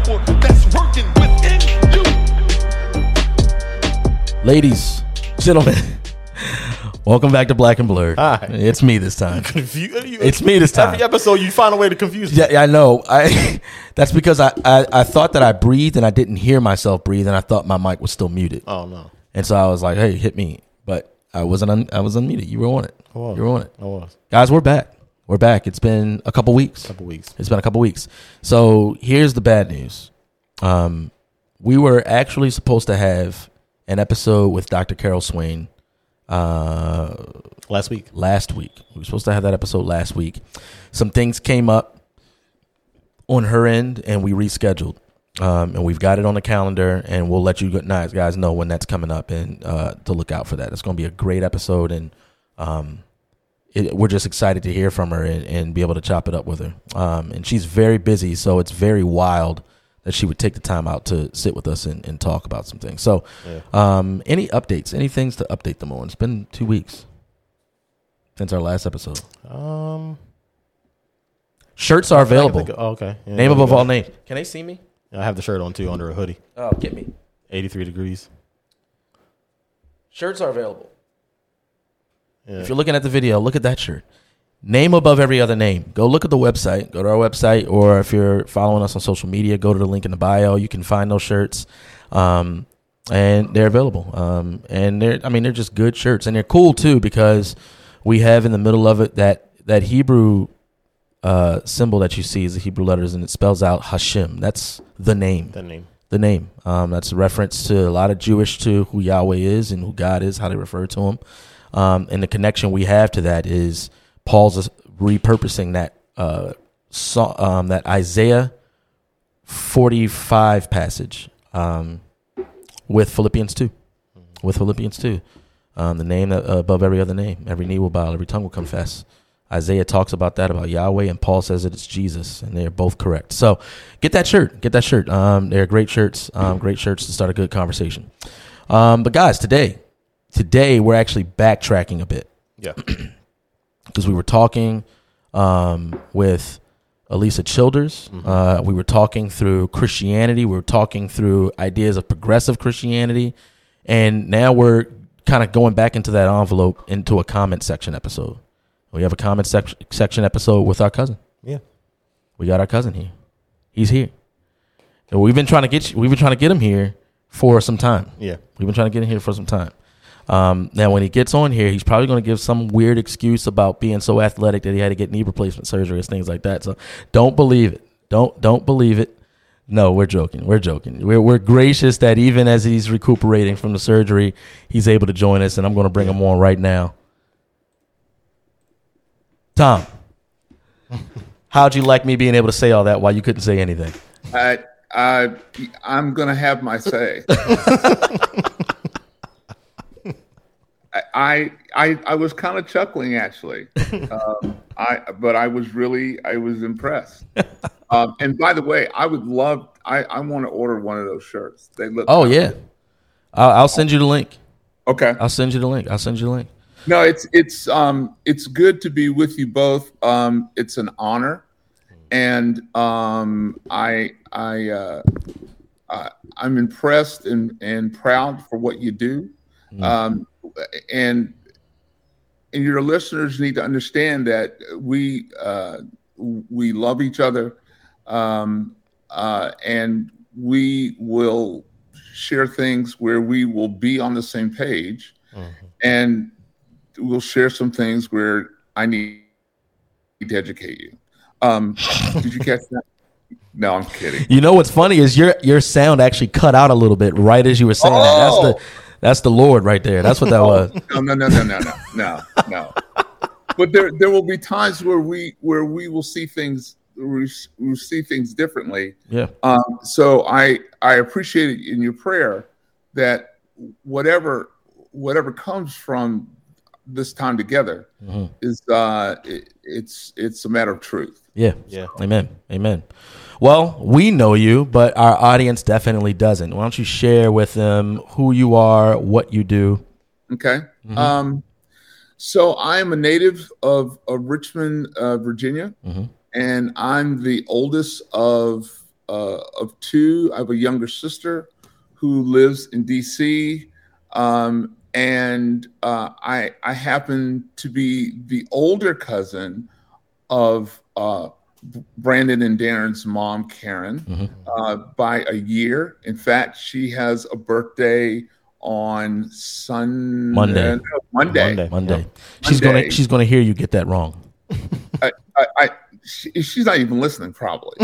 power that's working within you. Ladies, gentlemen, welcome back to Black and Blurred. Hi. It's me this time. It's me this time. Every episode, you find a way to confuse me. Yeah, I know. That's because I thought that I breathed and I didn't hear myself breathe, and I thought my mic was still muted. Oh, no. And so I was like, "Hey, hit me!" But I wasn't. I was unmuted. You were on it. I was. You were on it. I was. Guys, we're back. We're back. It's been a couple weeks. It's been a couple weeks. So here's the bad news. We were actually supposed to have an episode with Dr. Carol Swain Last week. We were supposed to have that episode last week. Some things came up on her end, and we rescheduled. And we've got it on the calendar, and we'll let you guys know when that's coming up, and to look out for that. It's going to be a great episode, and we're just excited to hear from her and be able to chop it up with her. And she's very busy, so it's very wild that she would take the time out to sit with us and talk about some things. So any updates, any things to update them on? It's been 2 weeks since our last episode. Shirts are available. Okay. Yeah, Name above all names. Can they see me? I have the shirt on, too, under a hoodie. Oh, get me. 83 degrees. Shirts are available. Yeah. If you're looking at the video, look at that shirt. Name above every other name. Go look at the website. Go to our website, or if you're following us on social media, go to the link in the bio. You can find those shirts, and they're available. And they're just good shirts, and they're cool too, because we have in the middle of it that Hebrew symbol that you see is the Hebrew letters, and it spells out Hashem. That's the name. The name. That's a reference to a lot of Jewish to who Yahweh is and who God is, how they refer to him. And the connection we have to that is Paul's repurposing that that Isaiah 45 passage with Philippians 2. With Philippians 2. The name above every other name. Every knee will bow, every tongue will confess. Isaiah talks about that, about Yahweh, and Paul says that it's Jesus, and they're both correct. So get that shirt. They're great shirts. Great shirts to start a good conversation. But guys, today we're actually backtracking a bit. Yeah. Because we were talking with Elisa Childers. We were talking through Christianity. We were talking through ideas of progressive Christianity. And now we're kind of going back into that envelope into a comment section episode. We have a comment section episode with our cousin. Yeah. We got our cousin here. He's here. And we've been trying to get him here for some time. Yeah. We've been trying to get him here for some time. Now, when he gets on here, he's probably going to give some weird excuse about being so athletic that he had to get knee replacement surgery and things like that. So don't believe it. Don't believe it. No, we're joking. We're gracious that even as he's recuperating from the surgery, he's able to join us, and I'm going to bring him on right now. Tom, how'd you like me being able to say all that while you couldn't say anything? I'm going to have my say. I was kind of chuckling, actually, but I was impressed. And by the way, I want to order one of those shirts. They look. Oh yeah, I'll send you the link. Okay, I'll send you the link. No, it's good to be with you both. It's an honor, and I'm impressed and proud for what you do. And your listeners need to understand that we love each other, and we will share things where we will be on the same page, and we'll share some things where I need to educate you. Did you catch that? No, I'm kidding. You know what's funny is your sound actually cut out a little bit right as you were saying that. That's the Lord right there. That's what that was. No. But there will be times where we will see things. We see things differently. Yeah. So I appreciate it in your prayer that whatever comes from this time together is it's a matter of truth. Yeah. Amen. Well, we know you, but our audience definitely doesn't. Why don't you share with them who you are, what you do? Okay. So I am a native of Richmond, Virginia, and I'm the oldest of of two. I have a younger sister who lives in DC, and I happen to be the older cousin of Brandon and Darren's mom, Karen, by a year. In fact, she has a birthday on Monday. Monday. She's gonna hear you get that wrong. She's not even listening, probably.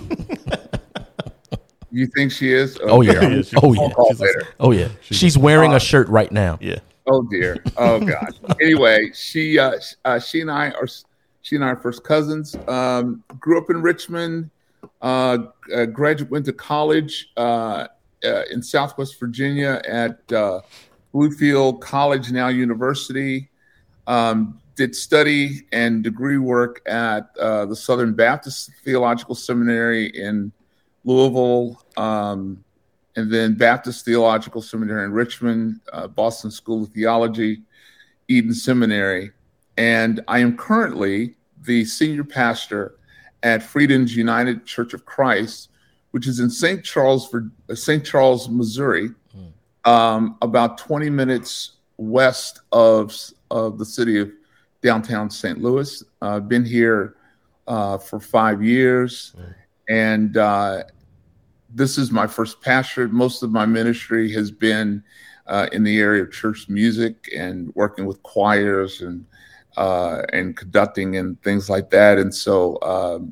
You think she is? Oh yeah. Oh yeah. She's wearing a shirt right now. Yeah. Oh dear. Oh God. Anyway, she and I are first cousins. Grew up in Richmond. Went to college in Southwest Virginia at Bluefield College, now University. Did study and degree work at the Southern Baptist Theological Seminary in Louisville, and then Baptist Theological Seminary in Richmond, Boston School of Theology, Eden Seminary. And I am currently the senior pastor at Freedom's United Church of Christ, which is in St. Charles, Missouri, about 20 minutes west of the city of downtown St. Louis. I've been here for 5 years, and this is my first pastorate. Most of my ministry has been in the area of church music and working with choirs and conducting and things like that. And so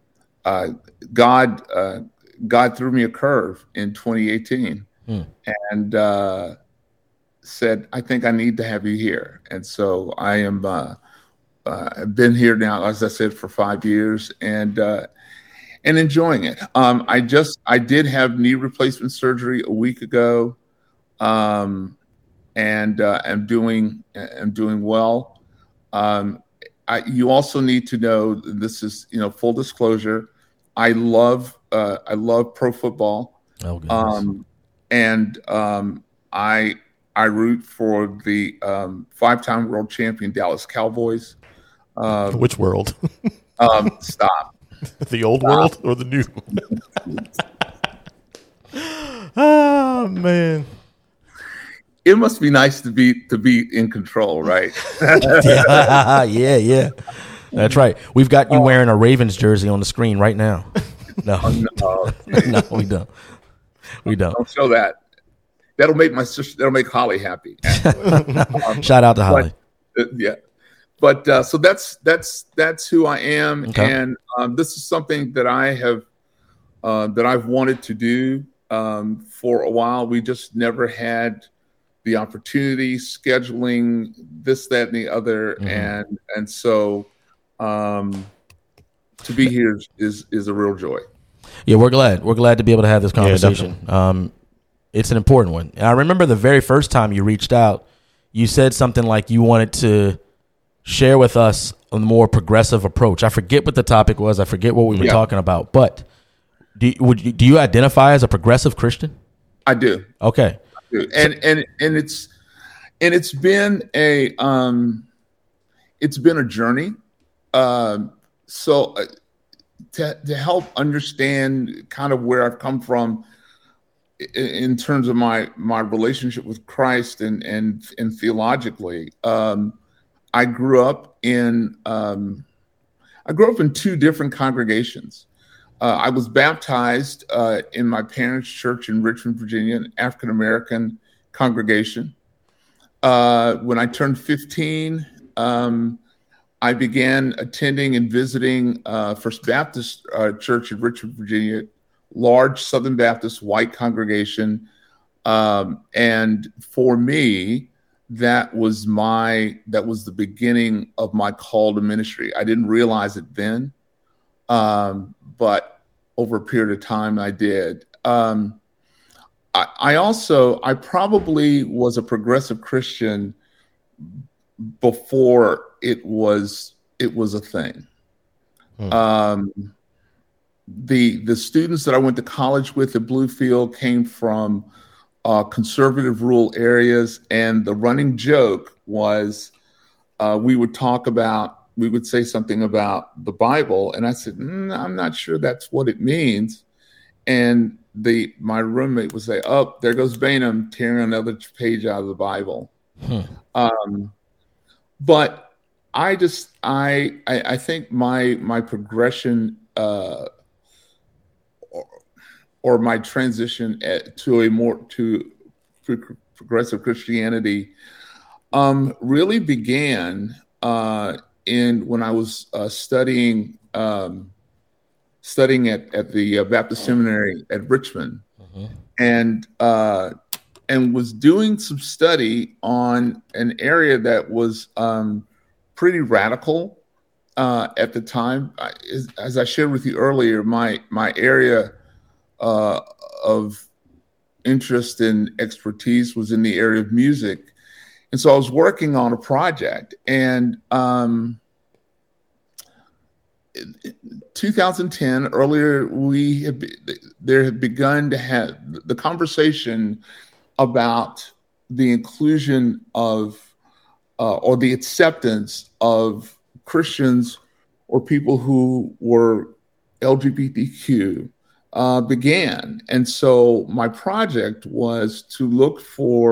God threw me a curve in 2018 and said, I think I need to have you here. And so I am, I've been here now, as I said, for 5 years and enjoying it. I did have knee replacement surgery a week ago, and I'm doing well. You also need to know, this is, full disclosure, I love pro football. Oh, goodness. And I root for the 5-time world champion Dallas Cowboys. Which world? Stop. The old world or the new? Oh man. It must be nice to be in control, right? Yeah. That's right. We've got you wearing a Ravens jersey on the screen right now. No, no, we don't. Don't show that. That'll make my sister. That'll make Holly happy. Shout out to Holly. Yeah, but so that's who I am, okay. And this is something that I've wanted to do for a while. We just never had the opportunity, scheduling this, that, and the other, and so to be here is a real joy. Yeah, we're glad to be able to have this conversation. Yeah, it's an important one. And I remember the very first time you reached out, you said something like you wanted to share with us a more progressive approach. I forget what the topic was. I forget what we were talking about. But do you identify as a progressive Christian? I do. Okay. I do. And it's been a journey. So to help understand kind of where I've come from in terms of my relationship with Christ and theologically, I grew up in two different congregations. I was baptized in my parents' church in Richmond, Virginia, an African American congregation. When I turned 15, I began attending and visiting First Baptist Church in Richmond, Virginia, large Southern Baptist white congregation. And for me, that was the beginning of my call to ministry. I didn't realize it then, but over a period of time I did. I probably was a progressive Christian before it was a thing. The students that I went to college with at Bluefield came from conservative rural areas, and the running joke was we would say something about the Bible, and I said, I'm not sure that's what it means. and my roommate would say, "Oh, there goes Bynum tearing another page out of the Bible." But I think my progression or my transition to progressive Christianity really began when I was studying at the Baptist Seminary at Richmond, and was doing some study on an area that was pretty radical at the time. As I shared with you earlier, my area of interest and expertise was in the area of music. And so I was working on a project, and 2010, earlier, there had begun to have the conversation about the inclusion of or the acceptance of Christians or people who were LGBTQ began. And so my project was to look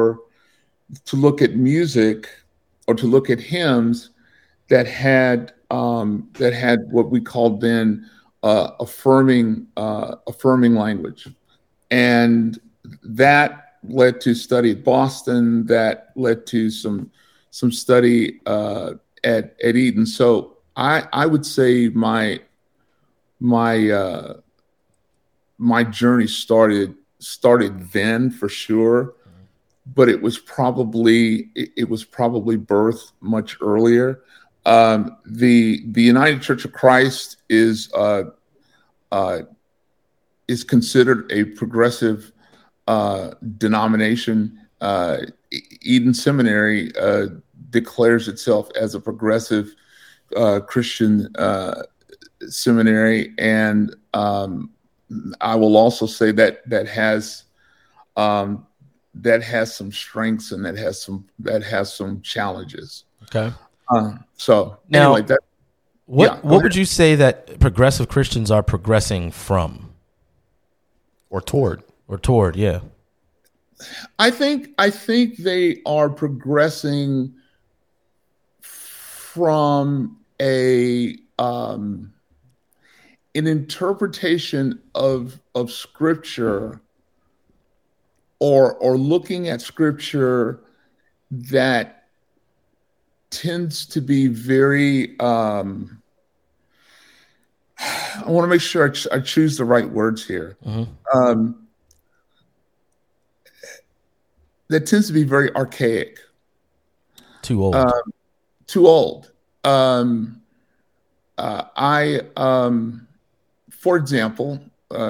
at music or to look at hymns that had what we called then affirming language, and that led to study at Boston. That led to some study at Eton. So I would say my journey started then for sure, but it was probably birthed much earlier. The United Church of Christ is considered a progressive denomination. Eden Seminary declares itself as a progressive Christian seminary, and I will also say that has some strengths and that has some challenges. Okay. So now, anyway, what would you say that progressive Christians are progressing from, or toward? Yeah. I think they are progressing from an interpretation of Scripture or looking at Scripture that tends to be very I want to make sure I choose the right words here. That tends to be very archaic. Too old. For example,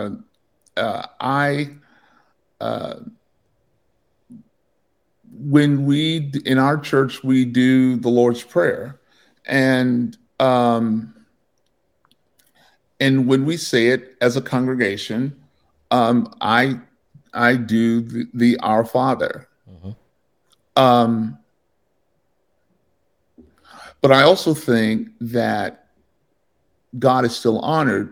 when we in our church we do the Lord's Prayer, and when we say it as a congregation, I do the Our Father. But I also think that God is still honored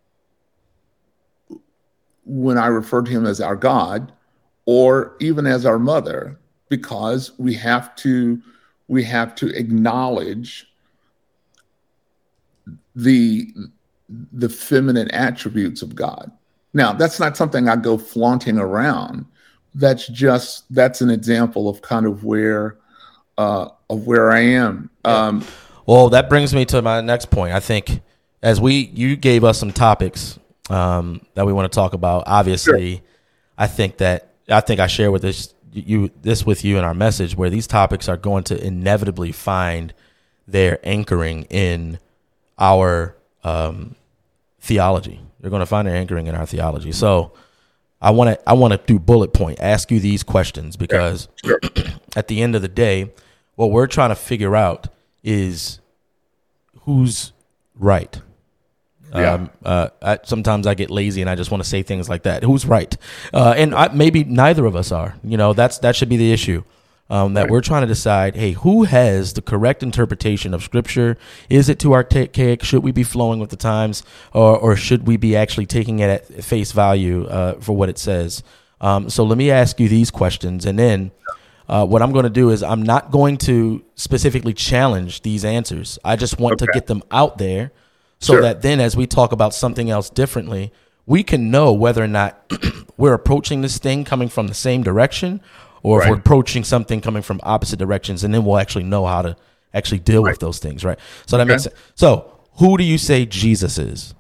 when I refer to him as our God or even as our mother, because we have to acknowledge the feminine attributes of God. Now, that's not something I go flaunting around. That's an example of kind of where I am. Well, that brings me to my next point. I think as you gave us some topics that we want to talk about. Obviously, sure. I think I share with this with you in our message, where these topics are going to inevitably find their anchoring in our theology. They're going to find their anchoring in our theology. So I want to do bullet point, ask you these questions, because sure. At the end of the day, what we're trying to figure out is who's right. Yeah. Sometimes I get lazy and I just want to say things like that. Who's right? And maybe neither of us are. That should be the issue. that we're trying to decide, hey, who has the correct interpretation of Scripture? Is it too archaic? Should we be flowing with the times, or should we be actually taking it at face value for what it says? So let me ask you these questions, and then what I'm going to do is I'm not going to specifically challenge these answers. I just want to get them out there so that then as we talk about something else differently, we can know whether or not we're approaching this thing coming from the same direction, or if we're approaching something coming from opposite directions, and then we'll actually know how to actually deal with those things, right? So that makes sense. So who do you say Jesus is?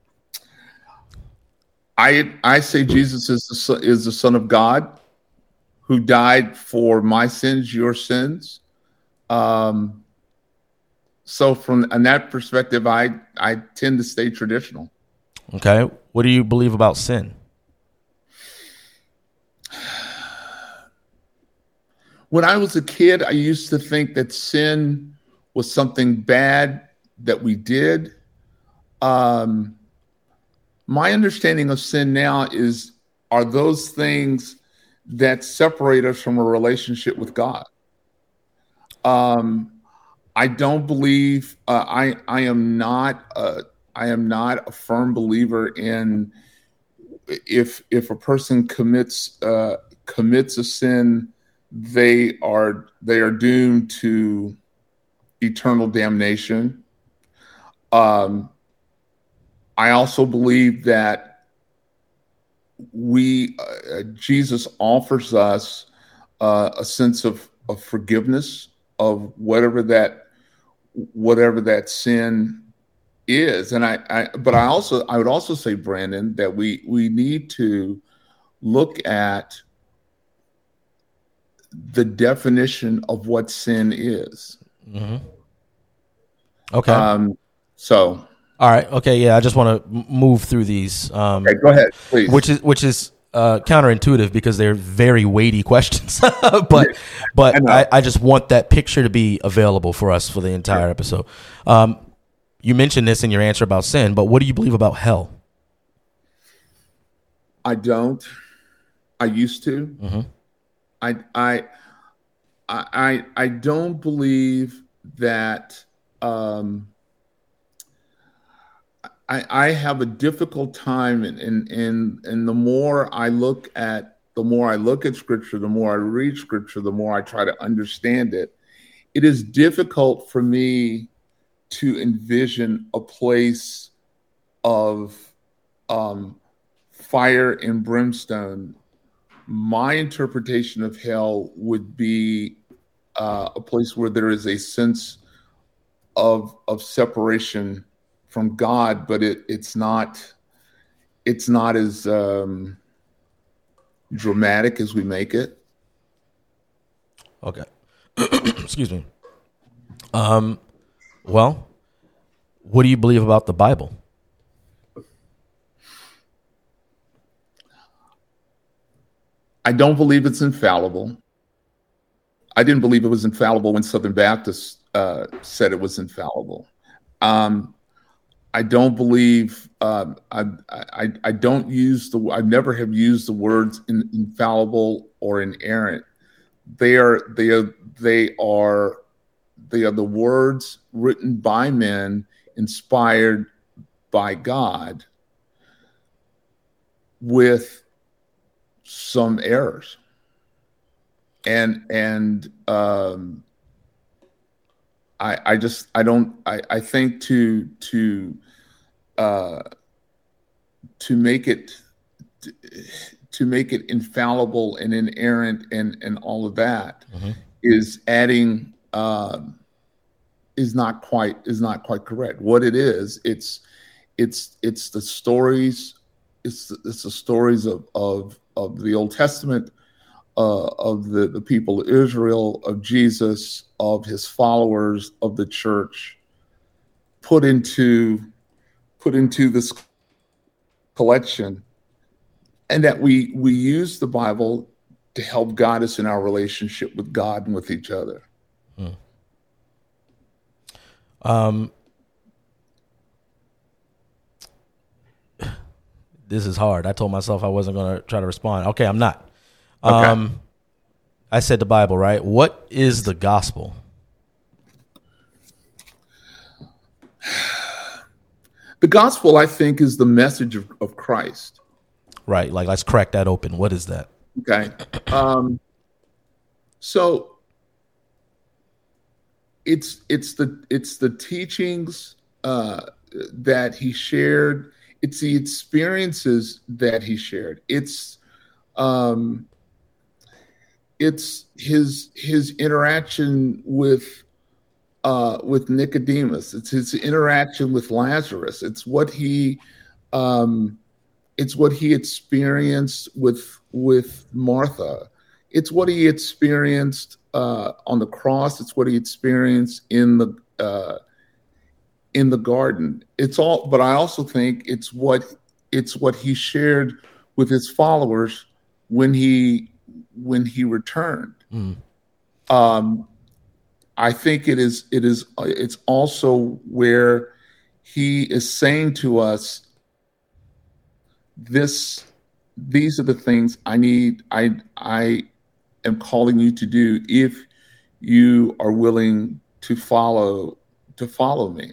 I say Jesus is the Son of God who died for my sins, your sins. So from that perspective, I tend to stay traditional. Okay. What do you believe about sin? When I was a kid, I used to think that sin was something bad that we did. My understanding of sin now are those things that separate us from a relationship with God. I don't believe I am not a firm believer in if a person commits a sin, they are doomed to eternal damnation. I also believe that Jesus offers us a sense of forgiveness of whatever that sin is. And I would also say, Brandon, that we need to look at the definition of what sin is. Mm-hmm. Okay. So. All right. Okay. Yeah. I just want to move through these. Okay, go ahead, please. Which is counterintuitive because they're very weighty questions, but I just want that picture to be available for us for the entire episode. You mentioned this in your answer about sin, but what do you believe about hell? I don't. I used to. Mm-hmm. I don't believe that. I have a difficult time, and the more I look at Scripture, the more I read Scripture, the more I try to understand it. It is difficult for me to envision a place of fire and brimstone. My interpretation of hell would be a place where there is a sense of separation from God, but it's not as dramatic as we make it. Okay. Excuse me. Well, what do you believe about the Bible? I don't believe it's infallible. I didn't believe it was infallible when Southern Baptists said it was infallible. I don't believe I don't use I never have used the words infallible or inerrant. They are the words written by men, inspired by God, with some errors. I think to make it infallible and inerrant and all of that is adding is not quite correct. What it is, it's the stories, it's the stories of the Old Testament, of the people of Israel, of Jesus, of his followers, of the church, put into this collection, and that we use the Bible to help guide us in our relationship with God and with each other. This is hard. I told myself I wasn't going to try to respond. Okay, I'm not. Okay. I said the Bible, right? What is the gospel? The gospel, I think, is the message of Christ. Right. Like, let's crack that open. What is that? Okay. So it's the teachings that he shared. It's the experiences that he shared. It's his interaction with Nicodemus. It's his interaction with Lazarus. It's what he experienced with Martha. It's what he experienced on the cross. It's what he experienced in the garden. It's all, but I also think it's what he shared with his followers when he returned. I think it's also where he is saying to us, these are the things I am calling you to do if you are willing to follow me.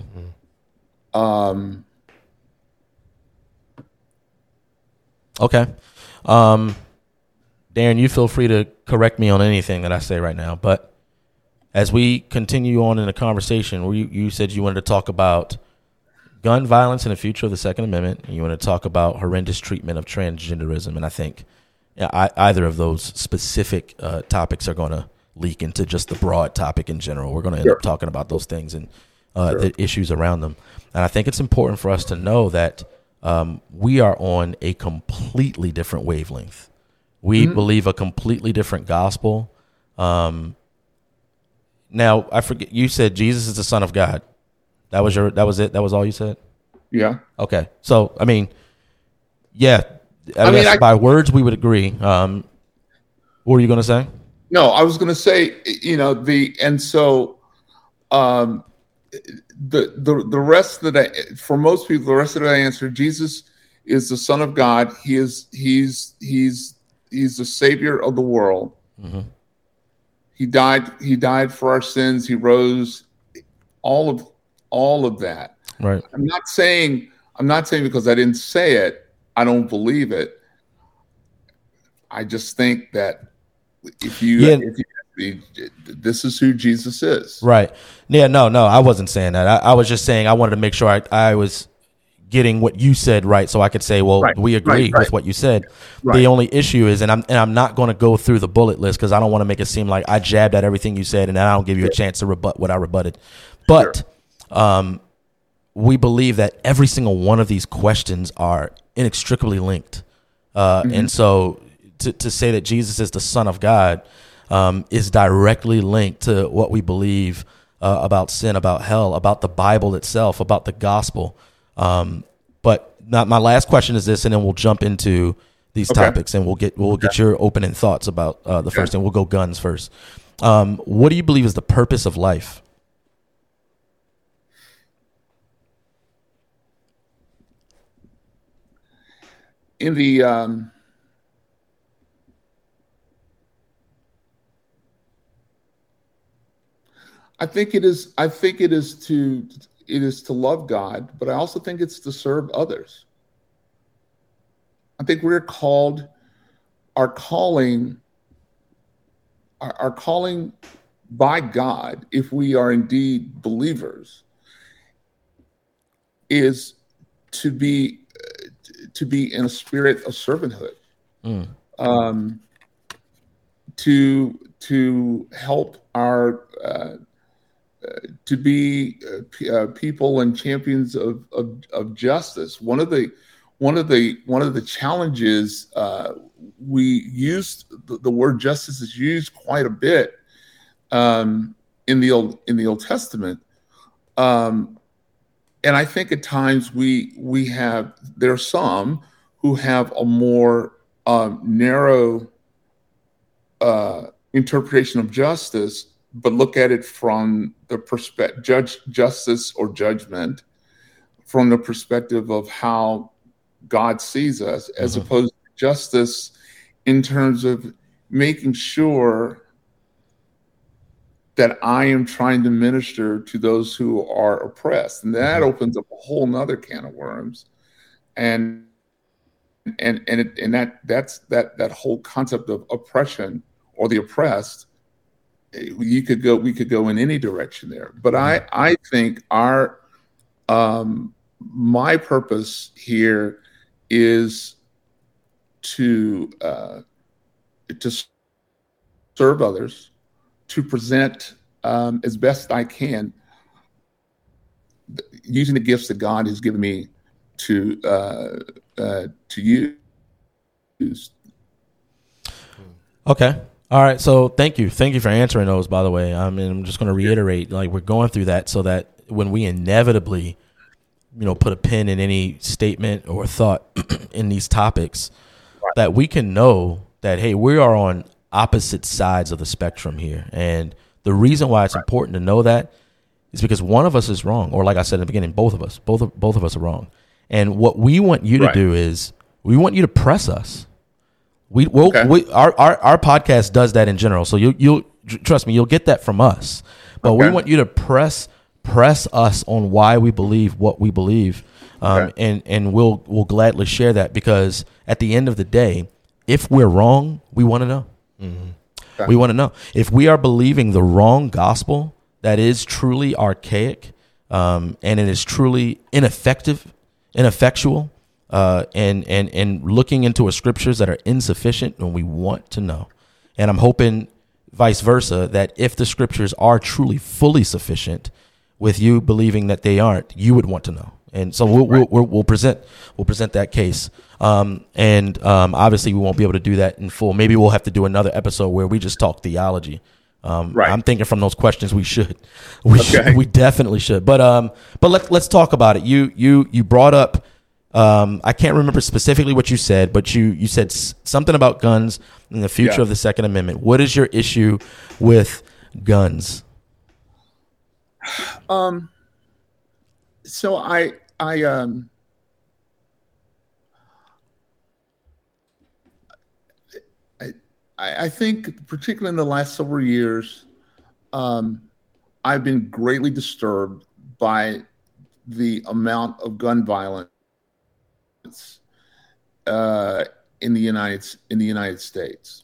Okay. Darren, you feel free to correct me on anything that I say right now, but as we continue on in the conversation, where you said you wanted to talk about gun violence and the future of the Second Amendment, and you want to talk about horrendous treatment of transgenderism, and I think either of those specific topics are going to leak into just the broad topic in general. We're going to end up talking about those things and the issues around them. And I think it's important for us to know that we are on a completely different wavelength. We believe a completely different gospel. Now, I forget, you said Jesus is the Son of God. That was it? That was all you said? Yeah. Okay. So, I mean, yeah. By words, we would agree. What were you going to say? No, I was going to say, the rest that for most people, the rest of that answer, Jesus is the Son of God. He's the Savior of the world. Mm-hmm. He died for our sins. He rose. All of that. Right. I'm not saying because I didn't say it, I don't believe it. I just think that if you this is who Jesus is. Right. Yeah, no, I wasn't saying that. I was just saying I wanted to make sure I was getting what you said right, so I could say, well, we agree with what you said. Right. The only issue is, and I'm not going to go through the bullet list because I don't want to make it seem like I jabbed at everything you said and then I don't give you a chance to rebut what I rebutted. But we believe that every single one of these questions are inextricably linked. And so to say that Jesus is the Son of God is directly linked to what we believe about sin, about hell, about the Bible itself, about the gospel. But my last question is this, and then we'll jump into these topics, and we'll get your opening thoughts about the first thing. We'll go guns first. What do you believe is the purpose of life? In the I think it is to love God, but I also think it's to serve others. I think we're called, our calling by God, if we are indeed believers, is to be in a spirit of servanthood, to help our to be people and champions of justice. One of the challenges, we use the word justice is used quite a bit in the Old Testament, and I think at times there are some who have a more narrow interpretation of justice, but look at it from the perspective, justice or judgment, from the perspective of how God sees us, as opposed to justice in terms of making sure that I am trying to minister to those who are oppressed. And that opens up a whole nother can of worms. And that whole concept of oppression or the oppressed, we could go in any direction there. But I think my purpose here is to serve others, to present as best I can, using the gifts that God has given me to use. Okay. All right. So thank you for answering those, by the way. I mean, I'm just going to reiterate, like, we're going through that so that when we inevitably, put a pin in any statement or thought in these topics, Right. that we can know that, hey, we are on opposite sides of the spectrum here. And the reason why it's important to know that is because one of us is wrong. Or like I said in the beginning, both of us are wrong. And what we want you to Right. do is we want you to press us. Our podcast does that in general. So you'll trust me, you'll get that from us. But we want you to press us on why we believe what we believe. And we'll gladly share that, because at the end of the day, if we're wrong, we want to know. Okay. We want to know if we are believing the wrong gospel that is truly archaic, and it is truly ineffectual, and looking into a scriptures that are insufficient, and we want to know. And I'm hoping vice versa, that if the scriptures are truly fully sufficient, with you believing that they aren't, you would want to know. And so we'll present that case. And obviously we won't be able to do that in full. Maybe we'll have to do another episode where we just talk theology. I'm thinking from those questions we should. We definitely should. But let's talk about it. You brought up, I can't remember specifically what you said, but you said something about guns and the future of the Second Amendment. What is your issue with guns? So I think, particularly in the last several years, I've been greatly disturbed by the amount of gun violence in the United States.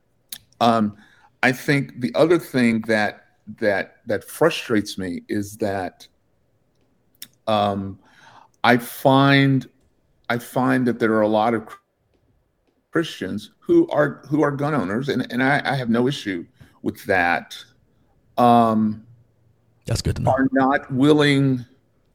I think the other thing that frustrates me is that I find that there are a lot of Christians who are gun owners, and I have no issue with that. That's good to know. Are not willing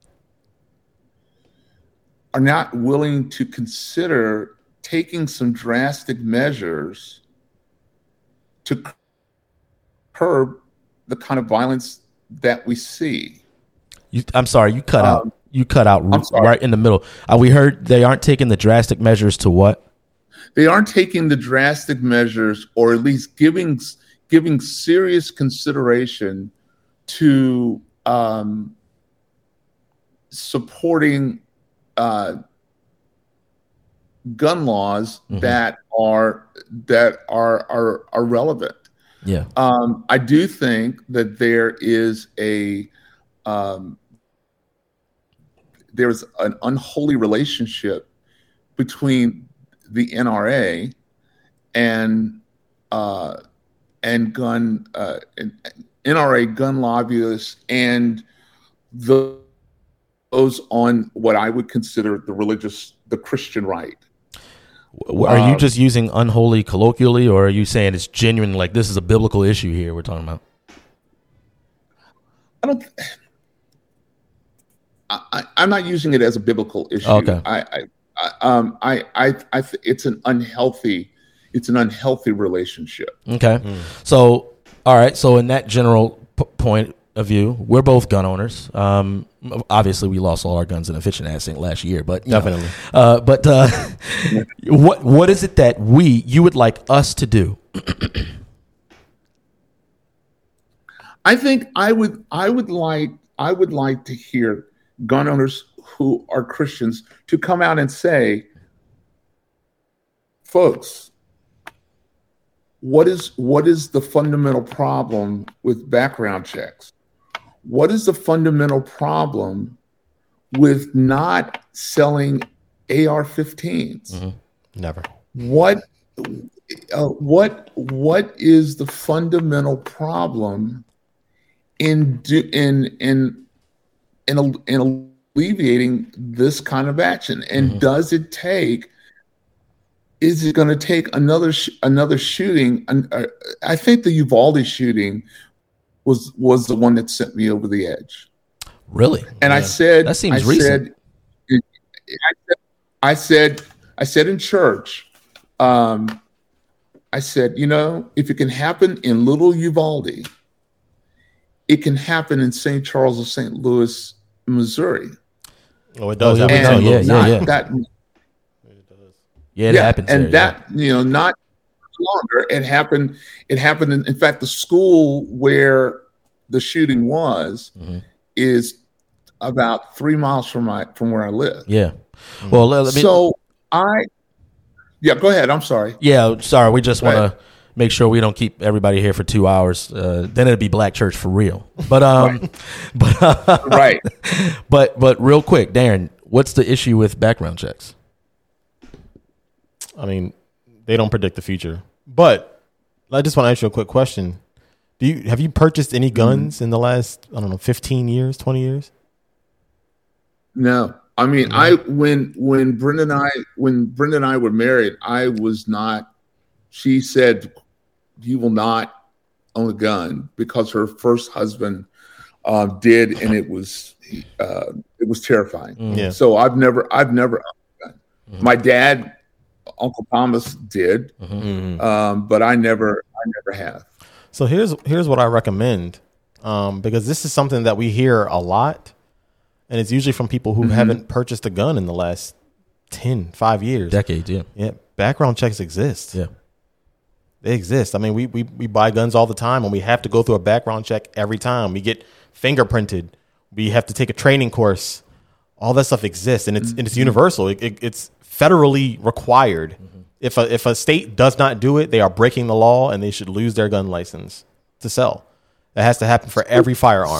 to consider taking some drastic measures to curb the kind of violence that we see. I'm sorry, you cut out. You cut out right in the middle. We heard they aren't taking the drastic measures to what? They aren't taking the drastic measures, or at least giving serious consideration to supporting gun laws that are relevant. Yeah. I do think that there's an unholy relationship between the NRA and NRA gun lobbyists and those on what I would consider the Christian right. Are you just using unholy colloquially, or are you saying it's genuine, like this is a biblical issue here we're talking about? I'm not using it as a biblical issue. Okay. It's an unhealthy relationship. Okay. So, all right. So in that general point of view, we're both gun owners. Obviously we lost all our guns in a fishing accident last year, but Definitely. What is it that you would like us to do? I think I would like to hear gun owners who are Christians to come out and say, folks, what is the fundamental problem with background checks? What is the fundamental problem with not selling AR-15s? Mm-hmm. Never. What is the fundamental problem in alleviating this kind of action? And Mm-hmm. is it going to take another shooting? I think the Uvalde shooting was the one that sent me over the edge. Really? And Yeah. I said, that seems recent. I said in church, I said, if it can happen in little Uvalde, it can happen in St. Charles of St. Louis, Missouri. Oh, it does. Oh, yeah, happen. we know. Yeah. That, Yeah, it happens. and there, that not longer. It happened. In fact, the school where the shooting was is about 3 miles from where I live. yeah. Well, let me. So go ahead. I'm sorry. Yeah, sorry. We just Go want ahead. to make sure we don't keep everybody here for 2 hours. Then it'd be Black Church for real. But Right. but real quick, Darren, what's the issue with background checks? I mean, they don't predict the future. But I just want to ask you a quick question. Have you purchased any guns in the last, 15 years, 20 years? No. I mean, when Brenda and I were married, I was not. She said, "You will not own a gun," because her first husband did, and it was terrifying. Yeah. So I've never owned a gun. My dad, Uncle Thomas, did, but I never have. So here's what I recommend, because this is something that we hear a lot, and it's usually from people who haven't purchased a gun in the last 5 years. Decades, yeah. Yeah, background checks exist. Yeah. They exist. I mean, we buy guns all the time, and we have to go through a background check every time. We get fingerprinted. We have to take a training course. All that stuff exists, and it's universal. It's federally required. If a state does not do it, they are breaking the law, and they should lose their gun license to sell. That has to happen for every firearm.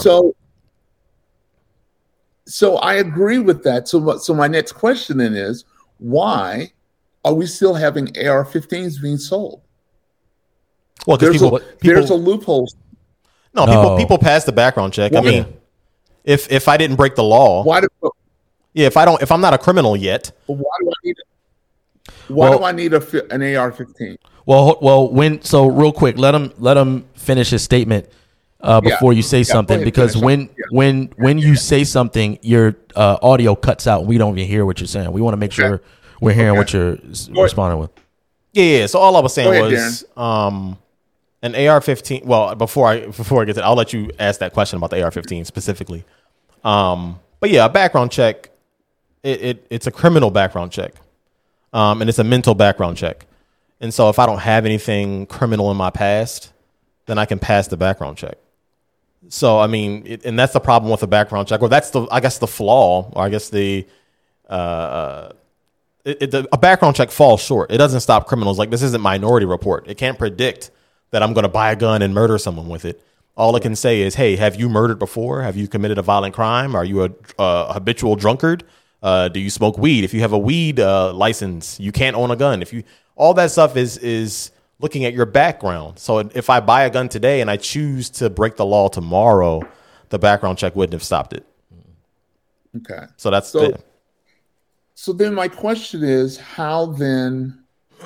So I agree with that. So my next question then is, why are we still having AR-15s being sold? Well, because there's a loophole. No, people pass the background check. Well, I mean, if I didn't break the law, if I'm not a criminal yet, why do I need an AR-15? Well, real quick, let him finish his statement before you say something, because when you say something, your audio cuts out. We don't even hear what you're saying. We want to make sure we're hearing what you're responding with. Yeah. So all I was saying ahead, was an AR-15. Well, before I get to that, I'll let you ask that question about the AR-15 specifically. But yeah, a background check. It's a criminal background check, and it's a mental background check. And so if I don't have anything criminal in my past, then I can pass the background check. So, I mean, and that's the problem with a background check, or that's the flaw, or I guess a background check falls short. It doesn't stop criminals. Like, this isn't Minority Report. It can't predict that I'm going to buy a gun and murder someone with it. All it can say is, hey, have you murdered before? Have you committed a violent crime? Are you a habitual drunkard? Do you smoke weed? If you have a weed license, you can't own a gun. All that stuff is looking at your background. So if I buy a gun today and I choose to break the law tomorrow, the background check wouldn't have stopped it. Okay. So that's it. So then my question is, how then?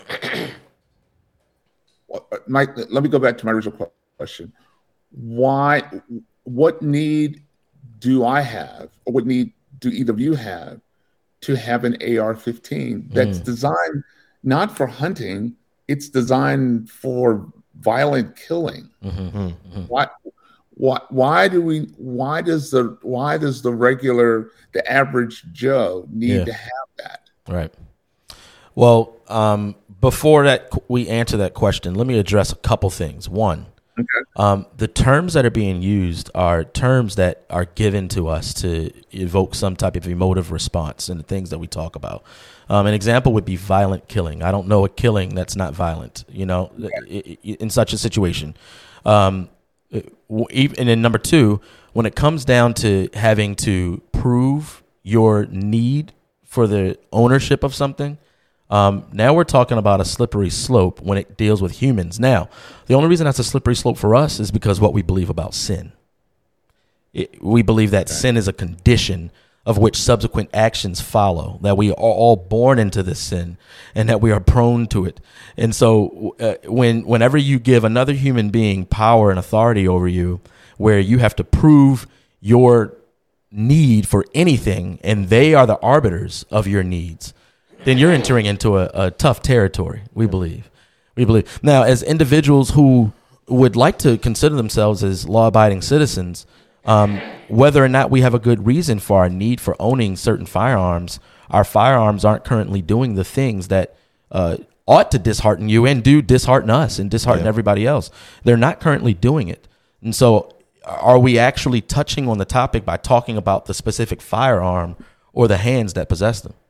Mike, let me go back to my original question. Why? What need do I have, or what need do either of you have, to have an AR-15 that's designed not for hunting? It's designed for violent killing. Why does the average Joe need to have that? Right. Well, before that we answer that question, let me address a couple things. One, the terms that are being used are terms that are given to us to evoke some type of emotive response in the things that we talk about. An example would be violent killing. I don't know a killing that's not violent, in such a situation. And then number two, when it comes down to having to prove your need for the ownership of something, now we're talking about a slippery slope when it deals with humans. Now, the only reason that's a slippery slope for us is because what we believe about sin. We believe that sin is a condition of which subsequent actions follow, that we are all born into this sin and that we are prone to it. And so whenever you give another human being power and authority over you, where you have to prove your need for anything and they are the arbiters of your needs, then you're entering into a tough territory, we believe. Now, as individuals who would like to consider themselves as law-abiding citizens, whether or not we have a good reason for our need for owning certain firearms, our firearms aren't currently doing the things that ought to dishearten you and do dishearten us and dishearten everybody else. They're not currently doing it. And so are we actually touching on the topic by talking about the specific firearm or the hands that possess them?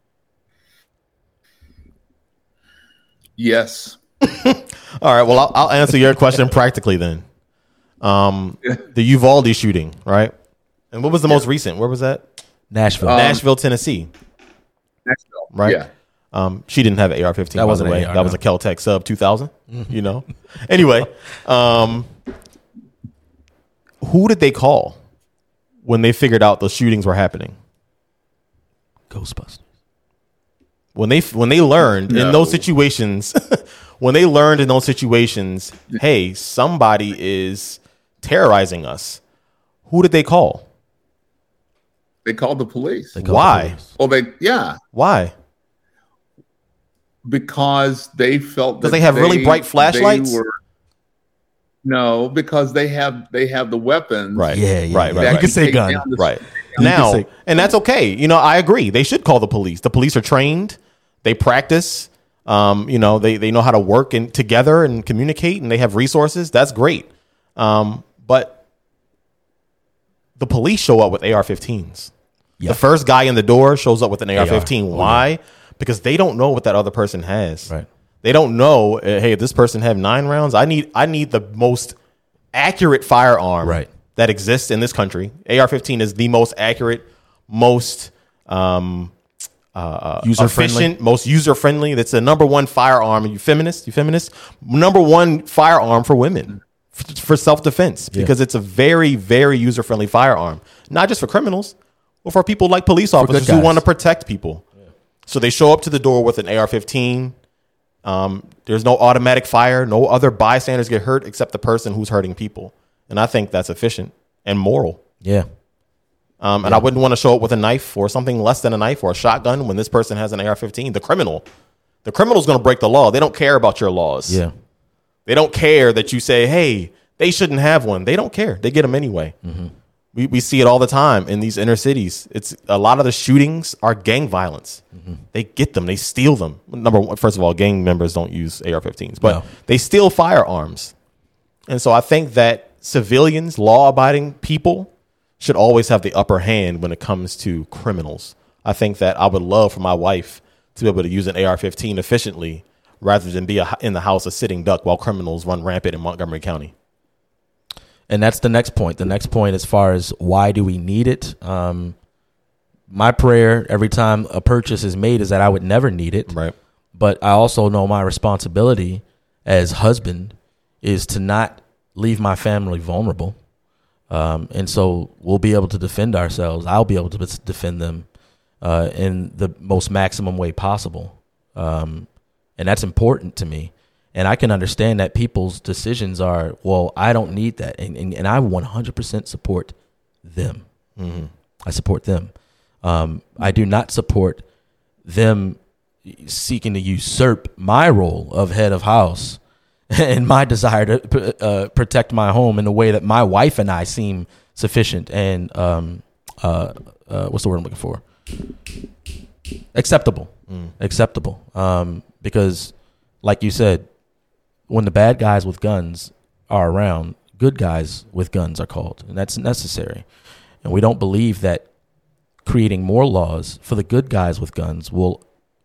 Yes. All right. Well, I'll answer your question practically then. The Uvalde shooting, right? And what was the most recent? Where was that? Nashville, Tennessee. Nashville. Right. Yeah. She didn't have an AR-15. That wasn't by the way. an AR, that was a Kel-Tec Sub 2000. Anyway, who did they call when they figured out the shootings were happening? Ghostbusters. When they learned in those situations, hey, somebody is terrorizing us. Who did they call? They called the police. Why? Why? Because they felt because they have really bright flashlights. No, because they have the weapons. Right. Right. You can say gun. Right. Now, and that's okay. I agree. They should call the police. The police are trained. They practice. They know how to work together and communicate, and they have resources. That's great. But the police show up with AR-15s. Yep. The first guy in the door shows up with an AR-15. Why? Because they don't know what that other person has. Right. They don't know. Hey, if this person have 9 rounds, I need the most accurate firearm that exists in this country. AR-15 is the most accurate, most efficient, most user friendly. That's the number one firearm. You feminist? Number one firearm for women for self defense because it's a very, very user friendly firearm. Not just for criminals, but for people like police officers who want to protect people. Yeah. So they show up to the door with an AR-15. There's no automatic fire. No other bystanders get hurt except the person who's hurting people. And I think that's efficient and moral. Yeah. And I wouldn't want to show up with a knife or something less than a knife or a shotgun when this person has an AR-15. The criminal's going to break the law. They don't care about your laws. Yeah. They don't care that you say, hey, they shouldn't have one. They don't care. They get them anyway. Mm-hmm. We see it all the time in these inner cities. It's a lot of the shootings are gang violence. Mm-hmm. They get them. They steal them. Number one, first of all, gang members don't use AR-15s, but they steal firearms. And so I think that civilians, law-abiding people should always have the upper hand when it comes to criminals. I think that I would love for my wife to be able to use an AR-15 efficiently rather than be in the house a sitting duck while criminals run rampant in Montgomery County. And that's the next point. The next point as far as why do we need it? My prayer every time a purchase is made is that I would never need it. Right. But I also know my responsibility as husband is to not leave my family vulnerable. And so we'll be able to defend ourselves. I'll be able to defend them in the most maximum way possible. And that's important to me. And I can understand that people's decisions are, well, I don't need that. And I 100% support them. Mm-hmm. I support them. I do not support them seeking to usurp my role of head of house and my desire to protect my home in a way that my wife and I seem sufficient and what's the word I'm looking for? Acceptable. Acceptable. Because, like you said, when the bad guys with guns are around, good guys with guns are called, and that's necessary. And we don't believe that creating more laws for the good guys with guns will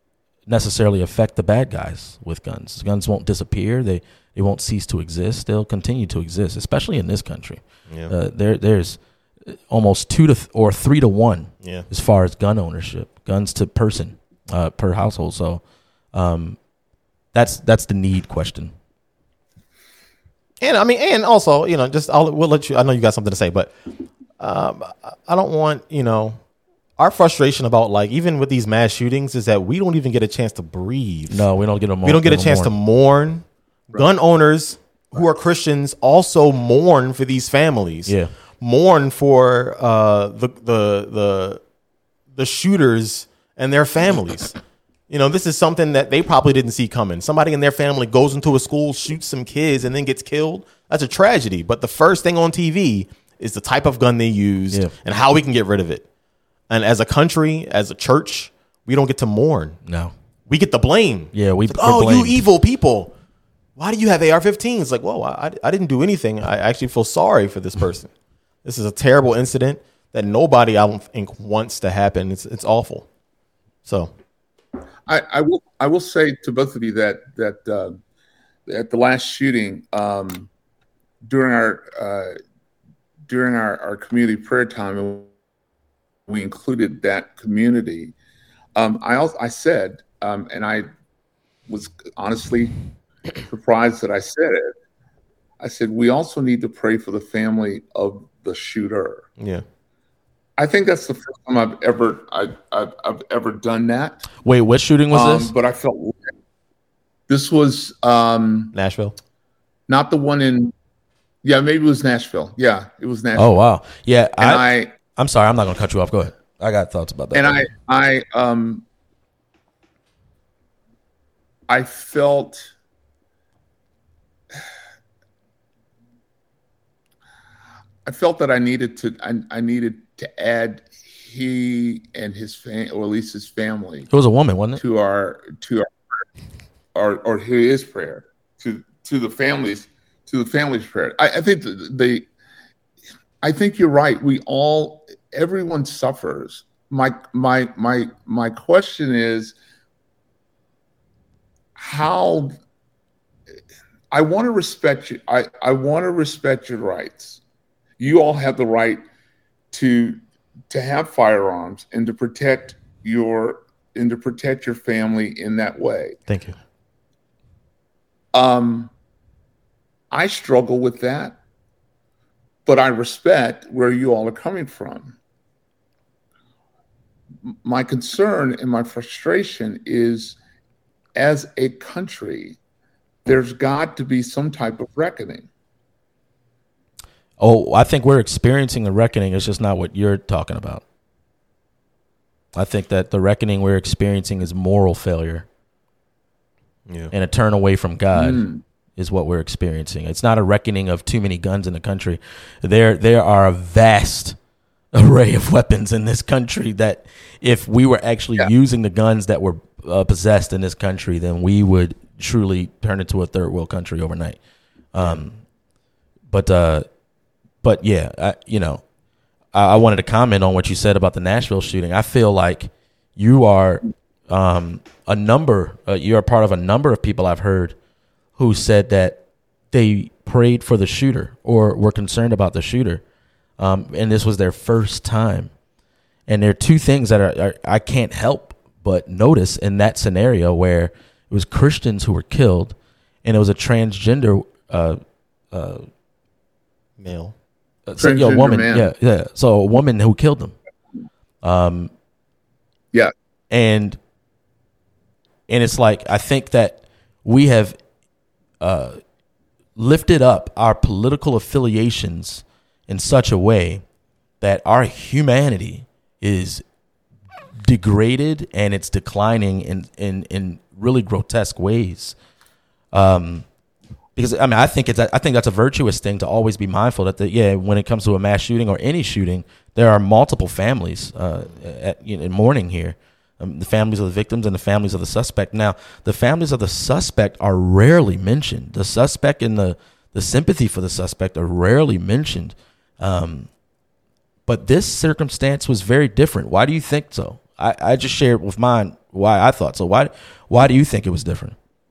necessarily affect the bad guys with guns. Guns won't disappear. They won't cease to exist. They'll continue to exist, especially in this country. Yeah. There's almost 2 to or 3 to 1 as far as gun ownership, guns to person per household. So that's the need question. And I mean, and also, you know, we'll let you. I know you got something to say, but I don't want, you know, our frustration about, like, even with these mass shootings is that we don't even get a chance to breathe. No, we don't get a. We don't get a chance to mourn. Right. Gun owners who are Christians also mourn for these families. Yeah, mourn for the shooters and their families. You know, this is something that they probably didn't see coming. Somebody in their family goes into a school, shoots some kids, and then gets killed. That's a tragedy. But the first thing on TV is the type of gun they used and how we can get rid of it. And as a country, as a church, we don't get to mourn. No. We get the blame. Yeah, like, oh, you evil people. Why do you have AR-15s? Like, whoa, I didn't do anything. I actually feel sorry for this person. This is a terrible incident that nobody, I don't think, wants to happen. It's awful. So I will say to both of you that at the last shooting, during our community prayer time, we included that community. I said, and I was honestly surprised that I said it. I said, we also need to pray for the family of the shooter. Yeah. I think that's the first time I've ever done that. Wait, what shooting was this? But I felt this was Nashville. Not the one in. Yeah, maybe it was Nashville. Yeah, it was Nashville. Oh wow, yeah. And I'm sorry, I'm not going to cut you off. Go ahead. I got thoughts about that. And I felt. I felt that I needed to add he and his family, or at least his family. It was a woman, wasn't it? To our or his prayer to the families prayer. I think you're right. Everyone suffers. My question is how. I want to respect you. I want to respect your rights. You all have the right to have firearms and to protect your family in that way. Thank you. I struggle with that, but I respect where you all are coming from. My concern and my frustration is, as a country, there's got to be some type of reckoning. Oh, I think we're experiencing a reckoning. It's just not what you're talking about. I think that the reckoning we're experiencing is moral failure. Yeah. And a turn away from God is what we're experiencing. It's not a reckoning of too many guns in the country. There are a vast array of weapons in this country that if we were actually using the guns that were possessed in this country, then we would truly turn into a third world country overnight. But yeah, I wanted to comment on what you said about the Nashville shooting. I feel like you are you're a part of a number of people I've heard who said that they prayed for the shooter or were concerned about the shooter. And this was their first time. And there are two things that I can't help but notice in that scenario where it was Christians who were killed and it was a transgender male. A woman, man. Yeah. So a woman who killed them. Yeah. And it's like, I think that we have lifted up our political affiliations in such a way that our humanity is degraded and it's declining in really grotesque ways. Because I think that's a virtuous thing to always be mindful that when it comes to a mass shooting or any shooting, there are multiple families in mourning here, the families of the victims and the families of the suspect. Now, the families of the suspect are rarely mentioned. The suspect and the sympathy for the suspect are rarely mentioned. But this circumstance was very different. Why do you think so? I just shared with mine why I thought so. Why do you think it was different?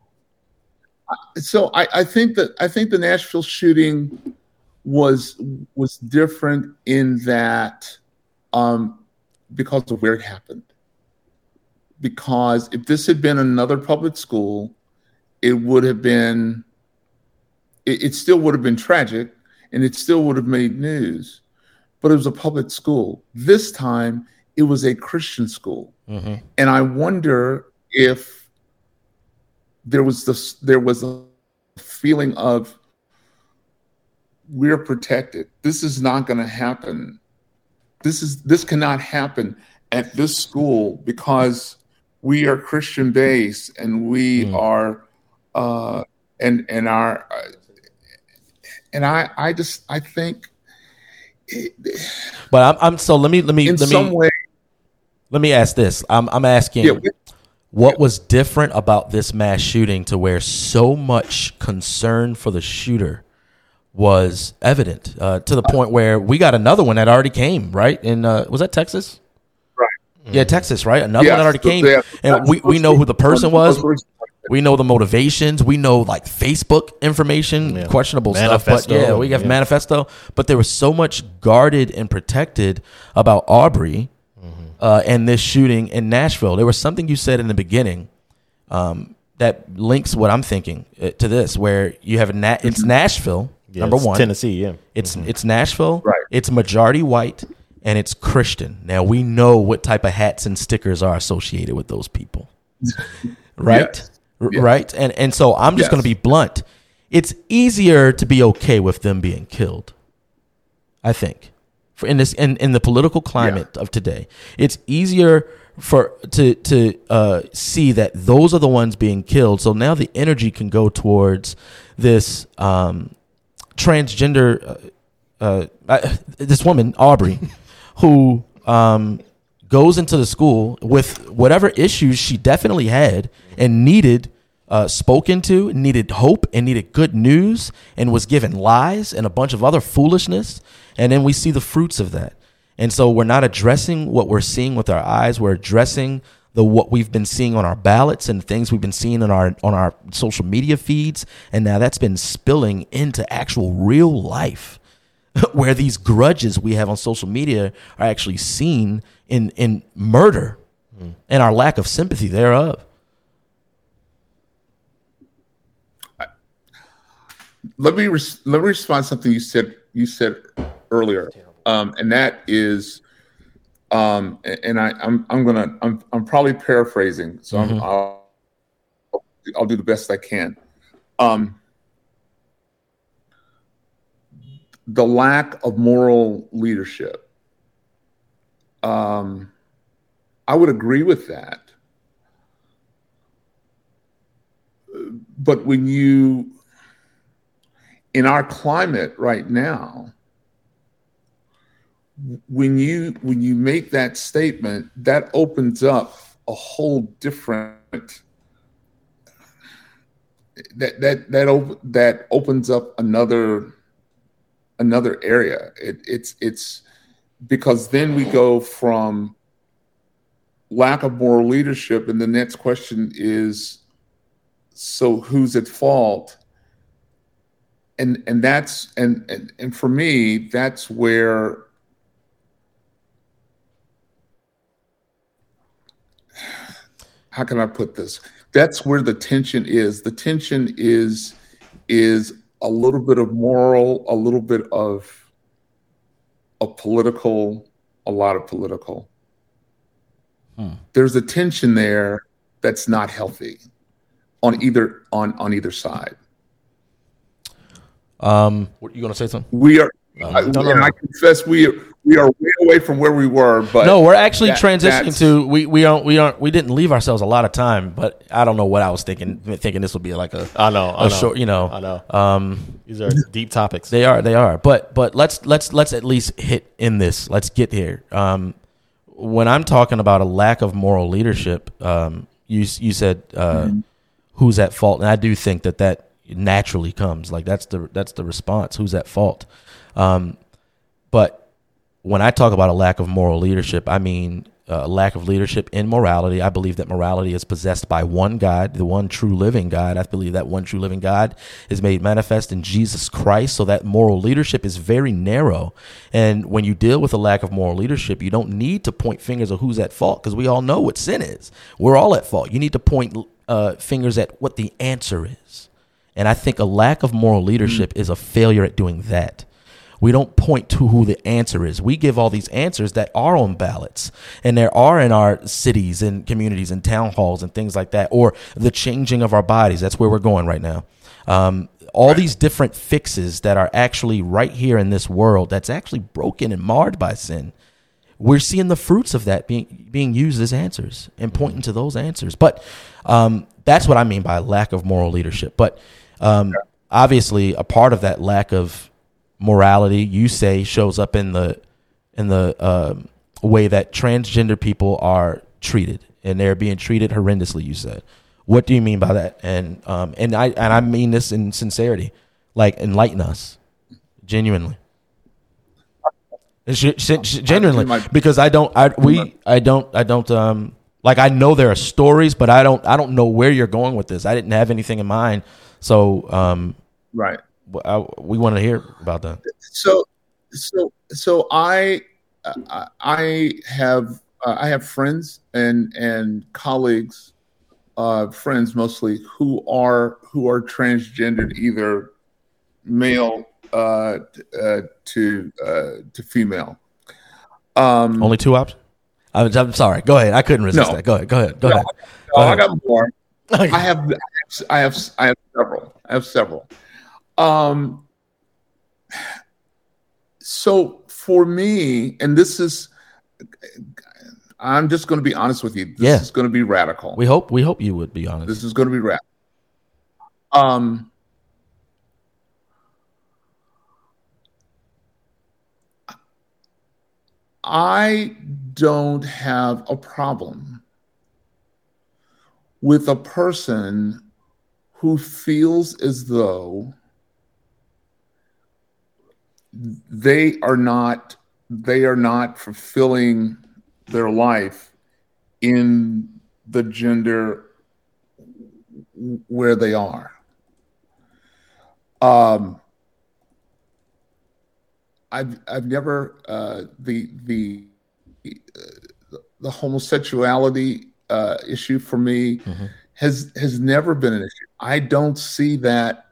So I think the Nashville shooting was different in that because of where it happened. Because if this had been another public school, it would have been, it still would have been tragic, and it still would have made news. But it was a public school. This time, it was a Christian school, and I wonder if there was a feeling of, we're protected. This is not going to happen. This cannot happen at this school because we are Christian based, and we are I think. But I'm so let me ask this. I'm asking, what was different about this mass shooting to where so much concern for the shooter was evident to the point where we got another one that already came, right? In was that Texas? Right. Yeah, Texas, right? Another one that already came, and we know who the person was. We know the motivations. We know like Facebook information, questionable Manifesto, stuff. But yeah, we have Manifesto. But there was so much guarded and protected about Aubrey and this shooting in Nashville. There was something you said in the beginning that links what I'm thinking to this, where you have it's Nashville, number one. Tennessee, yeah. It's Nashville. Right. It's majority white, and it's Christian. Now, we know what type of hats and stickers are associated with those people. Right? Yes. Right. And so I'm just going to be blunt. It's easier to be okay with them being killed, I think, in the political climate of today. It's easier to see that those are the ones being killed. So now the energy can go towards this transgender this woman, Aubrey, who goes into the school with whatever issues she definitely had and needed spoken to, needed hope, and needed good news, and was given lies and a bunch of other foolishness. And then we see the fruits of that. And so we're not addressing what we're seeing with our eyes. We're addressing what we've been seeing on our ballots and things we've been seeing on our social media feeds. And now that's been spilling into actual real life, where these grudges we have on social media are actually seen in murder and our lack of sympathy thereof. Let me respond to something you said earlier, and that is, I'm probably paraphrasing, so I'll do the best I can. The lack of moral leadership. I would agree with that, but in our climate right now, when you make that statement, that opens up a whole different that opens up another area. It's because then we go from lack of moral leadership, and the next question is, so who's at fault? And that's and for me, that's where how can I put this? That's where the tension is. The tension is a little bit of moral, a little bit of political, a lot of political. There's a tension there that's not healthy on either side. What you gonna say something? We are. I confess we are way away from where we were. But no, we're actually transitioning to we didn't leave ourselves a lot of time. But I don't know what I was thinking this would be like a short. I know. These are deep topics. They are. But let's at least hit in this. Let's get here. When I'm talking about a lack of moral leadership, you said who's at fault, and I do think that naturally comes, like that's the response. Who's at fault? But when I talk about a lack of moral leadership, I mean a lack of leadership in morality. I believe that morality is possessed by one God, the one true living God. I believe that one true living God is made manifest in Jesus Christ. So that moral leadership is very narrow. And when you deal with a lack of moral leadership, you don't need to point fingers of who's at fault, because we all know what sin is. We're all at fault. You need to point fingers at what the answer is. And I think a lack of moral leadership is a failure at doing that. We don't point to who the answer is. We give all these answers that are on ballots, and there are in our cities and communities and town halls and things like that, or the changing of our bodies. That's where we're going right now. All these different fixes that are actually right here in this world that's actually broken and marred by sin. We're seeing the fruits of that being used as answers and pointing to those answers. But that's what I mean by lack of moral leadership. But obviously, a part of that lack of morality, you say, shows up in the way that transgender people are treated, and they're being treated horrendously. You said, what do you mean by that? And I mean this in sincerity. Like, enlighten us, genuinely, genuinely, because I don't. Like, I know there are stories, but I don't know where you're going with this. I didn't have anything in mind, so right. We want to hear about that. So I have friends and colleagues, friends mostly, who are transgendered, either male to female. Only two options. I'm sorry. Go ahead. I couldn't resist that. Go ahead. I got more. I have several. So for me, and this is, I'm just going to be honest with you. This is going to be radical. We hope you would be honest. This is going to be radical. I don't have a problem with a person who feels as though they are not fulfilling their life in the gender where they are. I've never the homosexuality issue for me has never been an issue. I don't see that.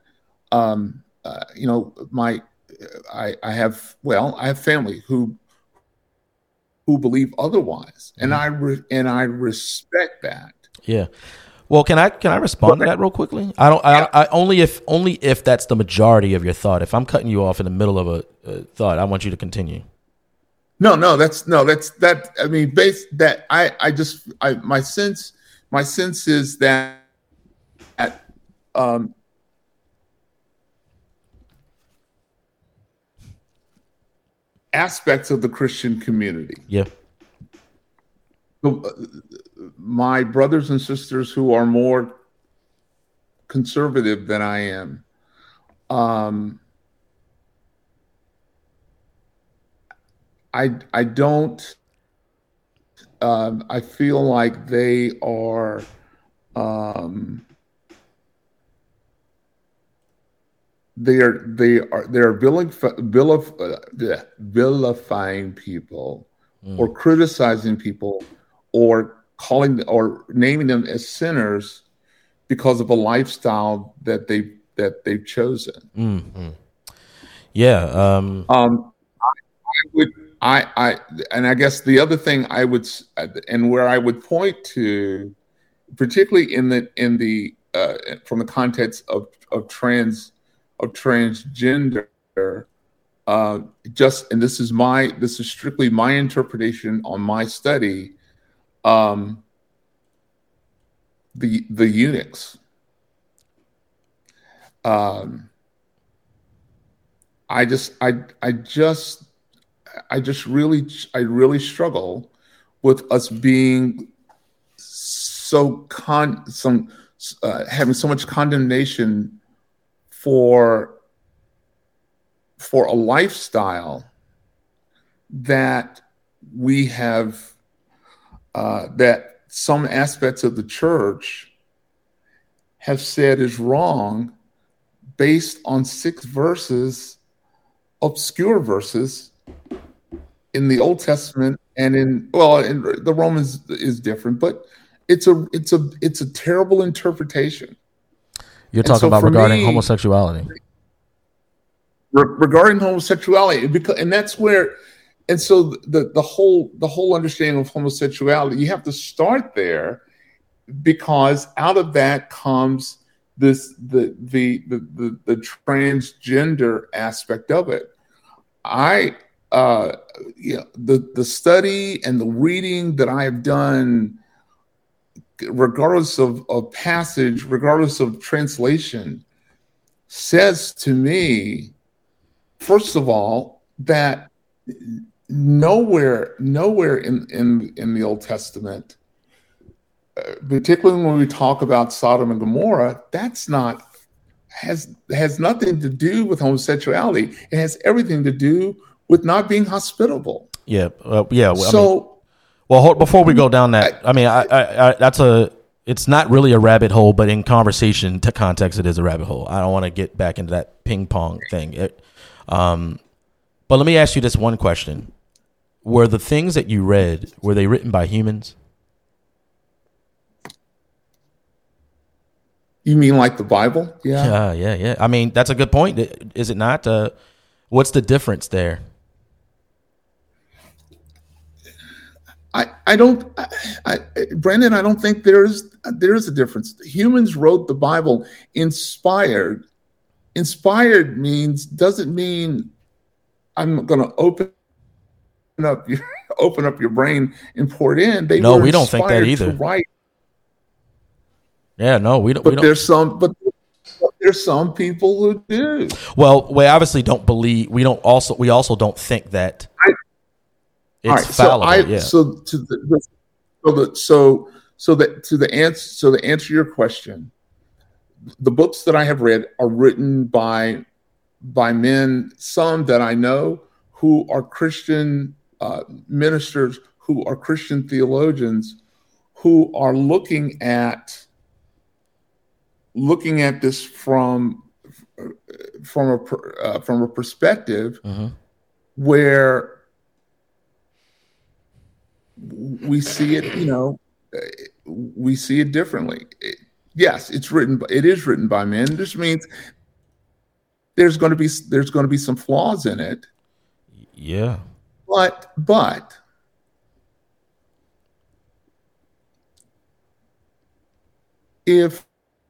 I have family who believe otherwise, and I respect that. Yeah. Well, can I respond to that real quickly? I only if that's the majority of your thought. If I'm cutting you off in the middle of a thought, I want you to continue. No, that's that. I mean, my sense is that aspects of the Christian community. Yeah. My brothers and sisters who are more conservative than I am, I don't. I feel like they are. They're vilifying people, or criticizing people, or naming them as sinners because of a lifestyle that they've chosen. Mm-hmm. Yeah. And I guess the other thing I would, and where I would point to, particularly in the from the context of transgender, and this is strictly my interpretation on my study, the eunuchs. I really struggle with us being having so much condemnation for a lifestyle that we have that some aspects of the church have said is wrong based on 6 verses, obscure verses in the Old Testament and in the Romans is different, but it's a terrible interpretation. You're talking about regarding homosexuality. Regarding homosexuality, and that's where, and so the whole understanding of homosexuality, you have to start there, because out of that comes the transgender aspect of it. The study and the reading that I have done, regardless of passage, regardless of translation, says to me, first of all, that nowhere in the Old Testament, particularly when we talk about Sodom and Gomorrah, has nothing to do with homosexuality. It has everything to do with not being hospitable. Yeah. So, before we go down that, it's not really a rabbit hole, but in conversation to context, it is a rabbit hole. I don't want to get back into that ping pong thing. But let me ask you this one question. Were the things that you read, were they written by humans? You mean like the Bible? Yeah. I mean, that's a good point. Is it not? What's the difference there? Brandon, I don't think there's a difference. Humans wrote the Bible. Inspired doesn't mean I'm going to open up your brain and pour it in. No, we don't think that either. Right. Yeah, no, we don't. But there's some people who do. Well, we obviously don't believe. We also don't think that it's fallible. To answer your question, the books that I have read are written by men, some that I know, who are Christian ministers, who are Christian theologians, who are looking at this from a perspective where we see it, we see it differently. Yes, it is written by men. This means there's going to be some flaws in it. Yeah. But if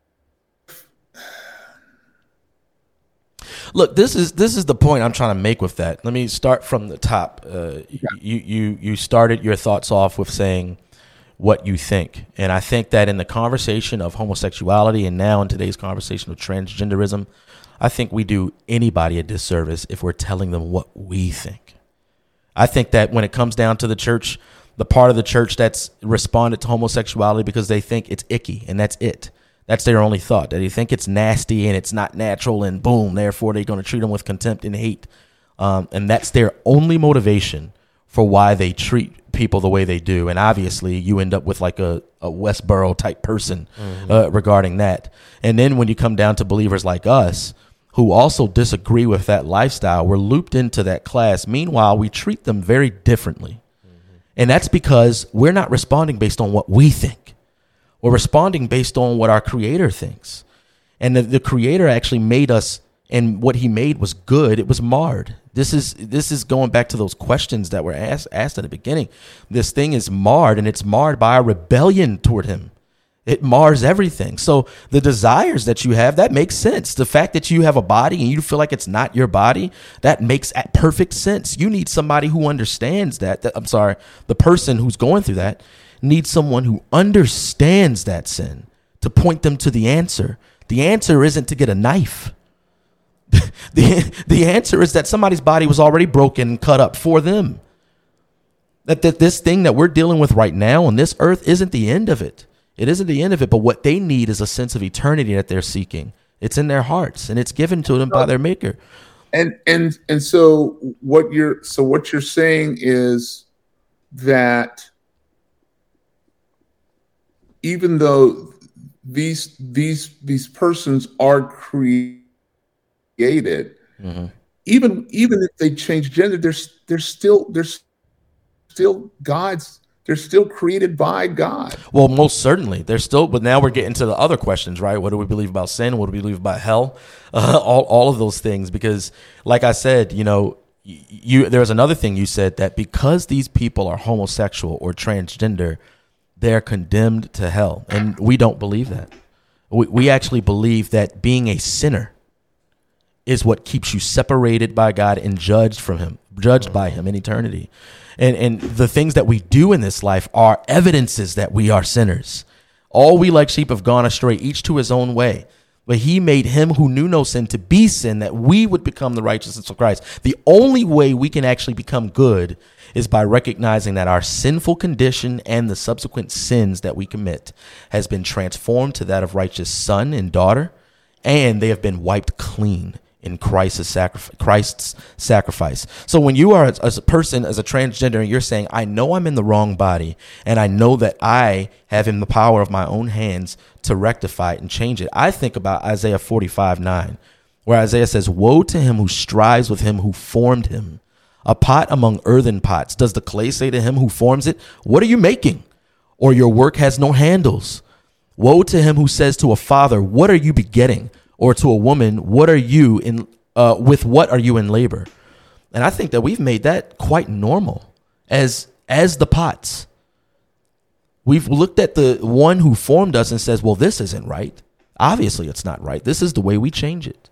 look, this is the point I'm trying to make with that. Let me start from the top. You started your thoughts off with saying what you think, and I think that in the conversation of homosexuality, and now in today's conversation of transgenderism, I think we do anybody a disservice if we're telling them what we think. I think that when it comes down to the church, the part of the church that's responded to homosexuality because they think it's icky, and that's it. That's their only thought, that they think it's nasty and it's not natural, and boom, therefore they're going to treat them with contempt and hate. And that's their only motivation for why they treat people the way they do. And obviously you end up with like a Westboro type person regarding that. And then when you come down to believers like us, who also disagree with that lifestyle, we're looped into that class. Meanwhile, we treat them very differently. And that's because we're not responding based on what we think. We're responding based on what our Creator thinks. And the Creator actually made us, and what he made was good. It was marred. This is going back to those questions that were asked at the beginning. This thing is marred, and it's marred by a rebellion toward him. It mars everything. So the desires that you have, that makes sense. The fact that you have a body and you feel like it's not your body, that makes perfect sense. You need somebody who understands that. The person who's going through that needs someone who understands that sin to point them to the answer. The answer isn't to get a knife. The answer is that somebody's body was already broken and cut up for them. That this thing that we're dealing with right now on this earth isn't the end of it. It isn't the end of it, but what they need is a sense of eternity that they're seeking. It's in their hearts, and it's given to them by their Maker. And so what you're saying is that even though these persons are created, Mm-hmm. even if they change gender, they're still God's. They're still created by God. Well, most certainly. They're still, but now we're getting to the other questions, right? What do we believe about sin? What do we believe about hell? All of those things. Because, like I said, there's another thing you said, that because these people are homosexual or transgender, they're condemned to hell. And we don't believe that. We actually believe that being a sinner is what keeps you separated by God and judged by him in eternity. And the things that we do in this life are evidences that we are sinners. All we like sheep have gone astray, each to his own way. But he made him who knew no sin to be sin, that we would become the righteousness of Christ. The only way we can actually become good is by recognizing that our sinful condition and the subsequent sins that we commit has been transformed to that of righteous son and daughter, and they have been wiped clean in Christ's sacrifice. So when you are as a person, as a transgender, and you're saying, I know I'm in the wrong body, and I know that I have in the power of my own hands to rectify it and change it, I think about Isaiah 45:9, where Isaiah says, woe to him who strives with him who formed him. A pot among earthen pots. Does the clay say to him who forms it, what are you making? Or your work has no handles. Woe to him who says to a father, what are you begetting? Or to a woman, what are you in? With what are you in labor? And I think that we've made that quite normal as the pots. We've looked at the one who formed us and says, well, this isn't right. Obviously, it's not right. This is the way we change it.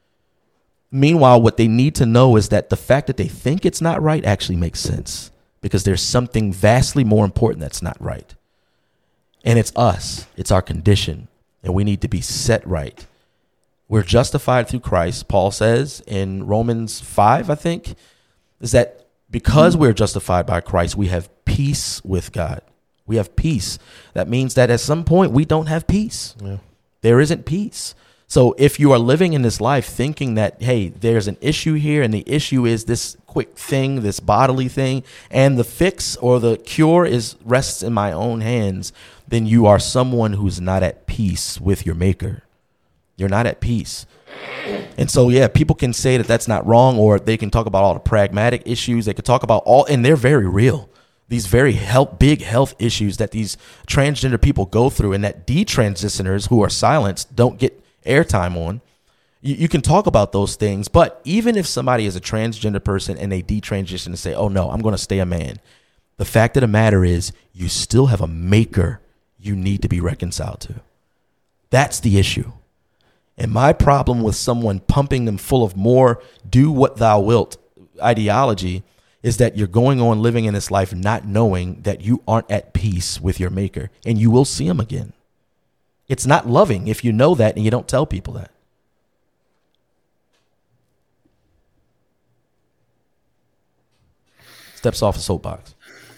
Meanwhile, what they need to know is that the fact that they think it's not right actually makes sense, because there's something vastly more important that's not right. And it's us. It's our condition. And we need to be set right. We're justified through Christ. Paul says in Romans 5, I think, is that because we're justified by Christ, we have peace with God. We have peace. That means that at some point we don't have peace. Yeah. There isn't peace. So if you are living in this life thinking that, hey, there's an issue here, and the issue is this quick thing, this bodily thing, and the fix or the cure rests in my own hands, then you are someone who's not at peace with your maker. You're not at peace. And so, yeah, people can say that that's not wrong, or they can talk about all the pragmatic issues. They could talk about and they're very real. These very big health issues that these transgender people go through, and that detransitioners who are silenced don't get airtime on. You can talk about those things, but even if somebody is a transgender person and they detransition and say, oh no, I'm going to stay a man, the fact of the matter is you still have a maker you need to be reconciled to. That's the issue. And my problem with someone pumping them full of more do what thou wilt ideology is that you're going on living in this life not knowing that you aren't at peace with your maker, and you will see him again. It's not loving if you know that and you don't tell people that. Steps off a soapbox.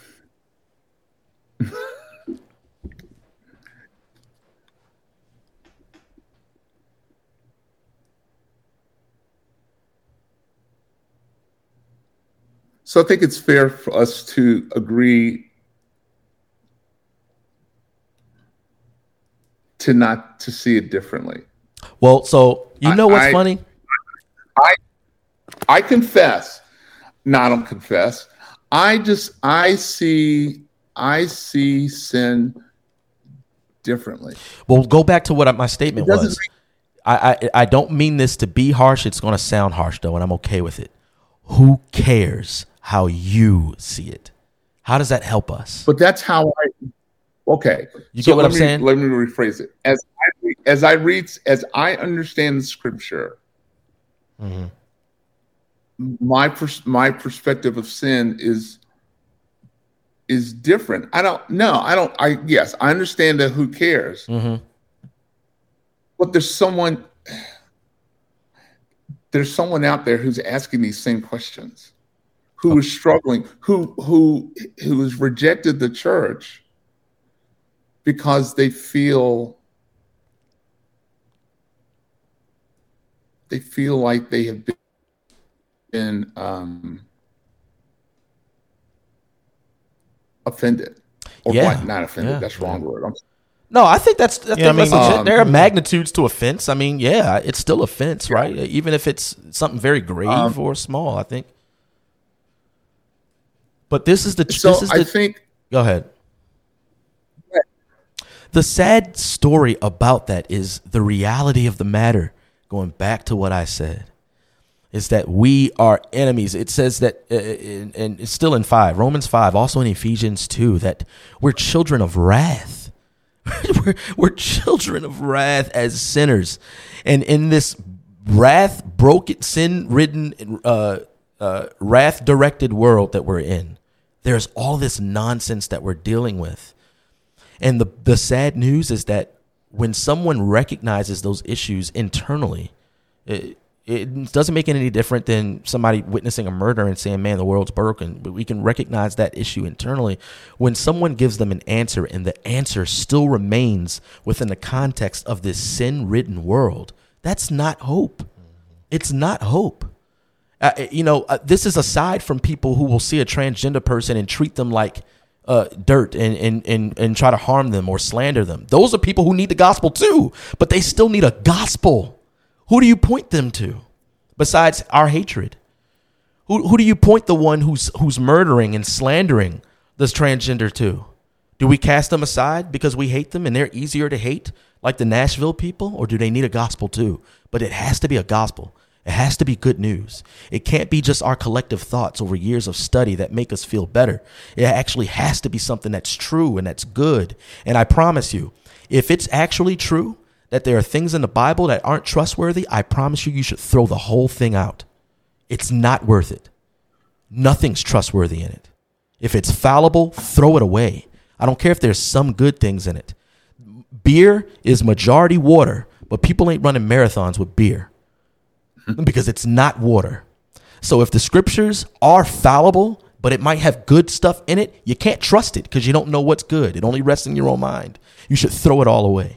So I think it's fair for us to agree not to see it differently. Well, so you know what's funny? I confess. No, I don't confess. I see sin differently. Well, go back to what my statement was. I don't mean this to be harsh. It's going to sound harsh, though, and I'm okay with it. Who cares how you see it? How does that help us? But that's how okay. You get what I'm saying? Let me rephrase it. As I understand the scripture, mm-hmm. my perspective of sin is different. Yes, I understand that who cares. Mm-hmm. But there's someone out there who's asking these same questions, who is struggling, who has rejected the church because they feel like they have been offended, or Yeah. what? Not offended. Yeah. That's the wrong word. No, I think that's I mean, legit. There are magnitudes to offense. I mean, yeah, it's still offense, right? Even if it's something very grave or small, I think. But this is the. So this is I the, think. Go ahead. The sad story about that is the reality of the matter. Going back to what I said, is that we are enemies. It says that, and it's still in 5, Romans 5, also in Ephesians 2, that we're children of wrath. we're children of wrath as sinners. And in this wrath, broken, sin-ridden, wrath-directed world that we're in, there's all this nonsense that we're dealing with. And the sad news is that when someone recognizes those issues internally, it doesn't make it any different than somebody witnessing a murder and saying, man, the world's broken. But we can recognize that issue internally. When someone gives them an answer and the answer still remains within the context of this sin-ridden world, that's not hope. It's not hope. This is aside from people who will see a transgender person and treat them like dirt and try to harm them or slander them. Those are people who need the gospel too, but they still need a gospel. Who do you point them to besides our hatred? Who do you point the one who's murdering and slandering this transgender to? Do we cast them aside because we hate them and they're easier to hate like the Nashville people, or do they need a gospel too? But it has to be a gospel. It has to be good news. It can't be just our collective thoughts over years of study that make us feel better. It actually has to be something that's true and that's good. And I promise you, if it's actually true that there are things in the Bible that aren't trustworthy, I promise you should throw the whole thing out. It's not worth it. Nothing's trustworthy in it. If it's fallible, throw it away. I don't care if there's some good things in it. Beer is majority water, but people ain't running marathons with beer because it's not water. So if the scriptures are fallible, but it might have good stuff in it, you can't trust it because you don't know what's good. It only rests in your own mind. You should throw it all away.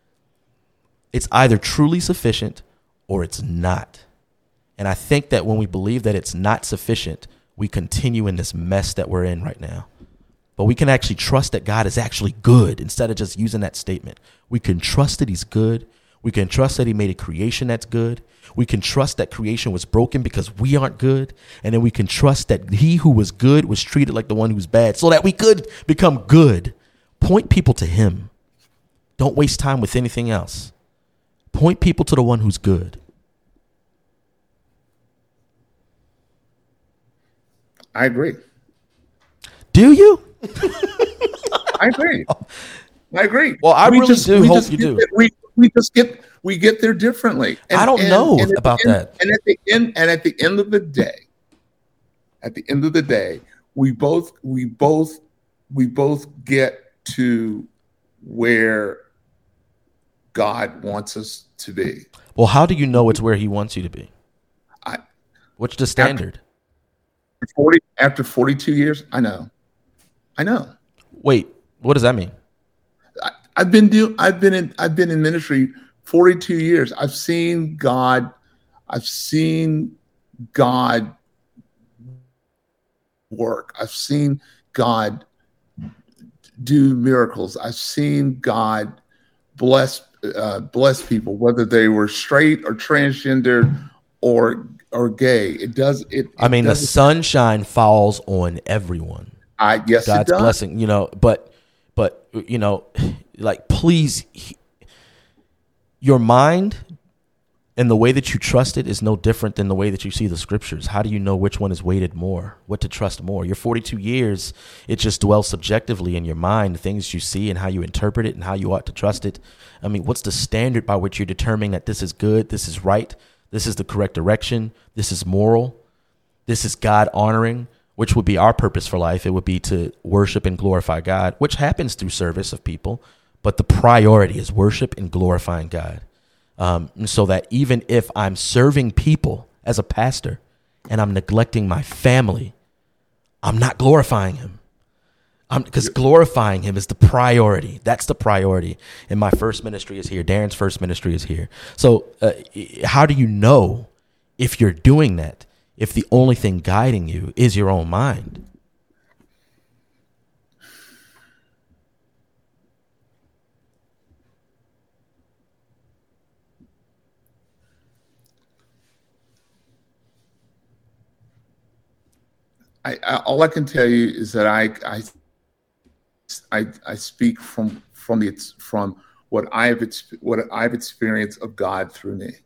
It's either truly sufficient or it's not. And I think that when we believe that it's not sufficient, we continue in this mess that we're in right now. But we can actually trust that God is actually good instead of just using that statement. We can trust that he's good. We can trust that he made a creation that's good. We can trust that creation was broken because we aren't good. And then we can trust that he who was good was treated like the one who's bad so that we could become good. Point people to him. Don't waste time with anything else. Point people to the one who's good. I agree. Do you? I agree. I agree. Well, I really do hope you do. We get there differently. And, I don't know about that. And at the end of the day, we both get to where God wants us to be. Well, how do you know it's where he wants you to be? What's the standard? After 42 years, I know. Wait, what does that mean? I've been in ministry 42 years. I've seen God work. I've seen God do miracles. I've seen God bless people, whether they were straight or transgender or gay. The sunshine falls on everyone. Yes, God's it does. blessing, but like, please, your mind and the way that you trust it is no different than the way that you see the scriptures. How do you know which one is weighted more, what to trust more? Your 42 years, it just dwells subjectively in your mind, the things you see and how you interpret it and how you ought to trust it. I mean, what's the standard by which you're determining that this is good, this is right, this is the correct direction, this is moral, this is God honoring, which would be our purpose for life. It would be to worship and glorify God, which happens through service of people. But the priority is worship and glorifying God. So that even if I'm serving people as a pastor and I'm neglecting my family, I'm not glorifying him. Because glorifying him is the priority. That's the priority. And my first ministry is here. Darren's first ministry is here. So how do you know if you're doing that? if the only thing guiding you is your own mind? All I can tell you is that I speak from what I've experienced of God through me.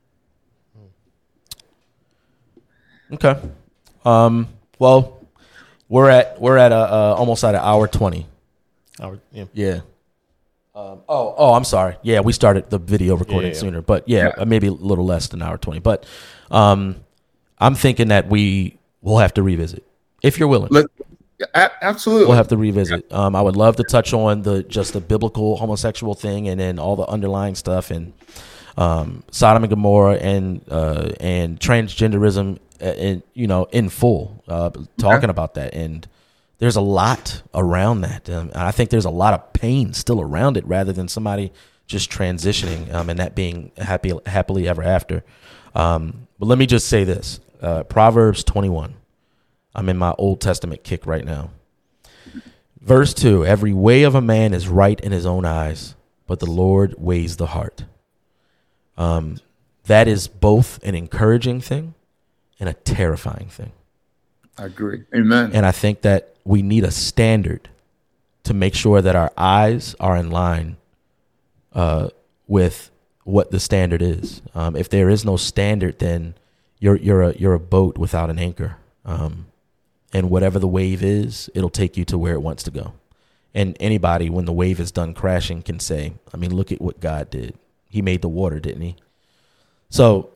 Okay. Well, we're at almost at an hour 20. Yeah. I'm sorry. Yeah, we started the video recording sooner, but maybe a little less than an hour 20. But I'm thinking that we will have to revisit if you're willing. Absolutely, we'll have to revisit. I would love to touch on the biblical homosexual thing, and then all the underlying stuff, and Sodom and Gomorrah, and transgenderism, in full, talking about that. And there's a lot around that. And I think there's a lot of pain still around it, rather than somebody just transitioning and that being happily ever after. But let me just say this: Proverbs 21. I'm in my Old Testament kick right now. Verse 2, every way of a man is right in his own eyes, but the Lord weighs the heart. That is both an encouraging thing and a terrifying thing. I agree. Amen. And I think that we need a standard to make sure that our eyes are in line with what the standard is. If there is no standard, then you're a boat without an anchor. And whatever the wave is, it'll take you to where it wants to go. And anybody, when the wave is done crashing, can say, I mean, look at what God did. He made the water, didn't he? So,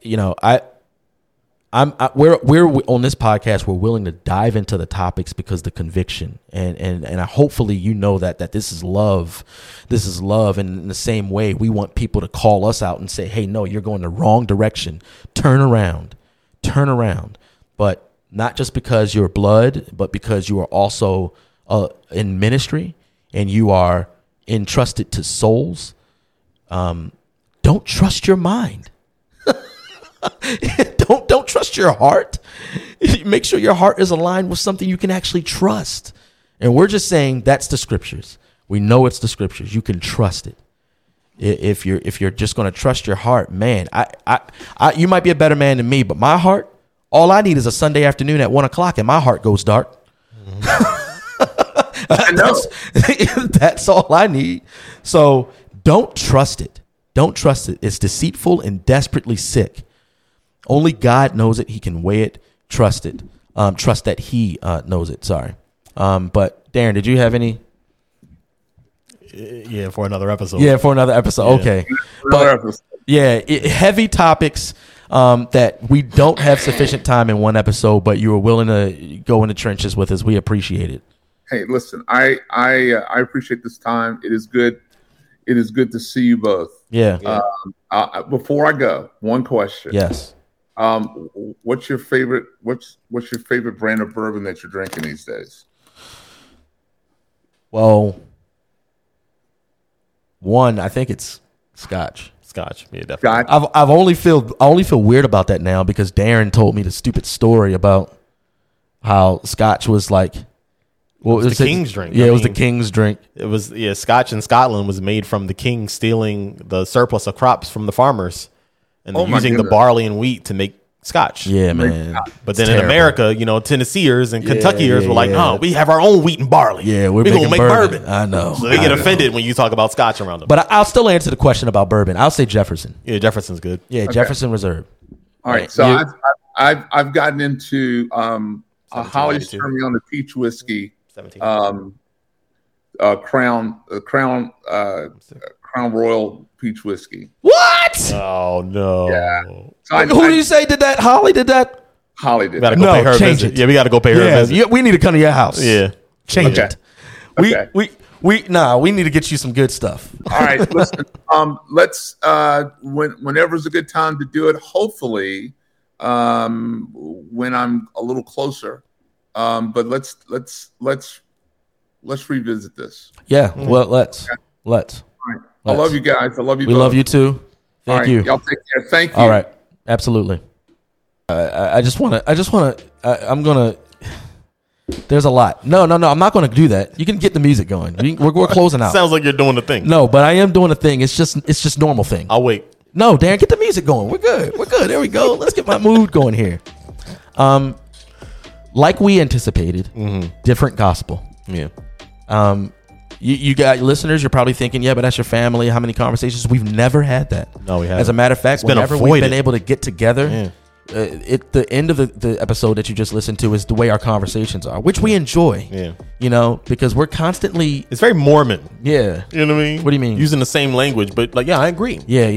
we're on this podcast, we're willing to dive into the topics because the conviction and hopefully that this is love. This is love. And in the same way, we want people to call us out and say, hey, no, you're going the wrong direction. Turn around. But not just because you're blood, but because you are also in ministry and you are entrusted to souls. Don't trust your mind. Don't trust your heart. Make sure your heart is aligned with something you can actually trust. And we're just saying that's the scriptures. We know it's the scriptures. You can trust it. If you're just going to trust your heart, man, you might be a better man than me, but my heart, all I need is a Sunday afternoon at 1:00 and my heart goes dark. I know. That's all I need. So don't trust it. Don't trust it. It's deceitful and desperately sick. Only God knows it. He can weigh it. Trust it. Trust that he knows it. Sorry. But Darren, did you have any? Yeah, for another episode. Yeah, for another episode. Yeah. Okay. Heavy topics that we don't have sufficient time in one episode, but you were willing to go in the trenches with us. We appreciate it. Hey, listen, I appreciate this time. It is good. It is good to see you both. Yeah. Before I go, one question. Yes. What's your favorite brand of bourbon that you're drinking these days? Well, one, I think it's Scotch. Yeah, definitely. Scotch. I only feel weird about that now because Darren told me the stupid story about how Scotch was like, what was the king's drink? Yeah, it was the king's drink. It was Scotch in Scotland was made from the king stealing the surplus of crops from the farmers and then using the barley and wheat to make Scotch. Yeah, man. But then in America, Tennesseers and Kentuckiers were like, no, we have our own wheat and barley. Yeah, we're going to make bourbon. I know. So they get offended when you talk about Scotch around them. But I'll still answer the question about bourbon. I'll say Jefferson. Yeah, Jefferson's good. Yeah, okay. Jefferson Reserve. All right. So I've gotten into a Holly Spermion, the peach whiskey. Crown Royal peach whiskey. What? Oh no! Yeah. So who did you say did that? Holly did that. Holly did. We gotta go pay her a visit. Yeah, we gotta go pay her a visit. Yeah, we need to come to your house. Yeah, change it. We need to get you some good stuff. All right, listen. Let's whenever's a good time to do it. Hopefully, when I'm a little closer. But let's revisit this. Yeah. Well, let's. All right. I love you guys. I love you. We both. Love you too. Thank you. Y'all take care. Thank you. All right. Absolutely. I just want to. I'm gonna. There's a lot. No. I'm not going to do that. You can get the music going. We're closing out. Sounds like you're doing the thing. No, but I am doing a thing. It's just normal thing. I'll wait. No, Darren, get the music going. We're good. There we go. Let's get my mood going here. Like we anticipated, different gospel. Yeah. You got listeners. You're probably thinking, yeah, but that's your family. How many conversations? We've never had that. No, we haven't. As a matter of fact, whenever we've been able to get together. Yeah. The end of the episode that you just listened to is the way our conversations are, which we enjoy. Yeah. You know, because we're constantly. It's very Mormon. Yeah. You know what I mean? What do you mean? Using the same language, but like, yeah, I agree. Yeah.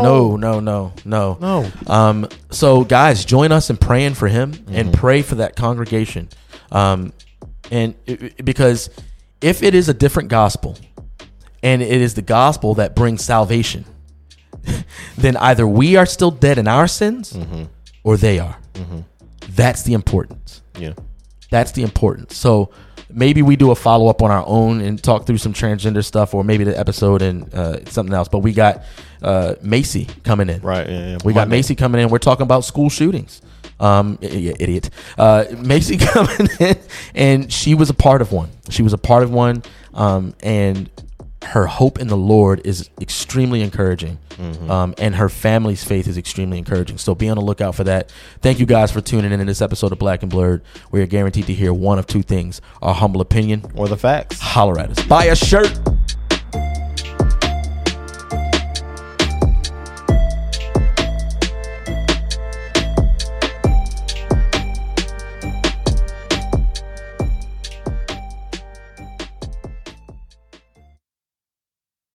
No. So guys, join us in praying for him and pray for that congregation. Because if it is a different gospel and it is the gospel that brings salvation, then either we are still dead in our sins or they are. That's the importance. Yeah. That's the importance. So maybe we do a follow-up on our own and talk through some transgender stuff, or maybe the episode and something else. But we got Macy coming in. Right. Yeah. We got Macy coming in. We're talking about school shootings. Idiot. Macy coming in, and she was a part of one. And her hope in the Lord is extremely encouraging. And her family's faith is extremely encouraging. So be on the lookout for that. Thank you guys for tuning in this episode of Black and Blurred. We are guaranteed to hear one of two things: our humble opinion Or the facts. Holler at us. Buy a shirt.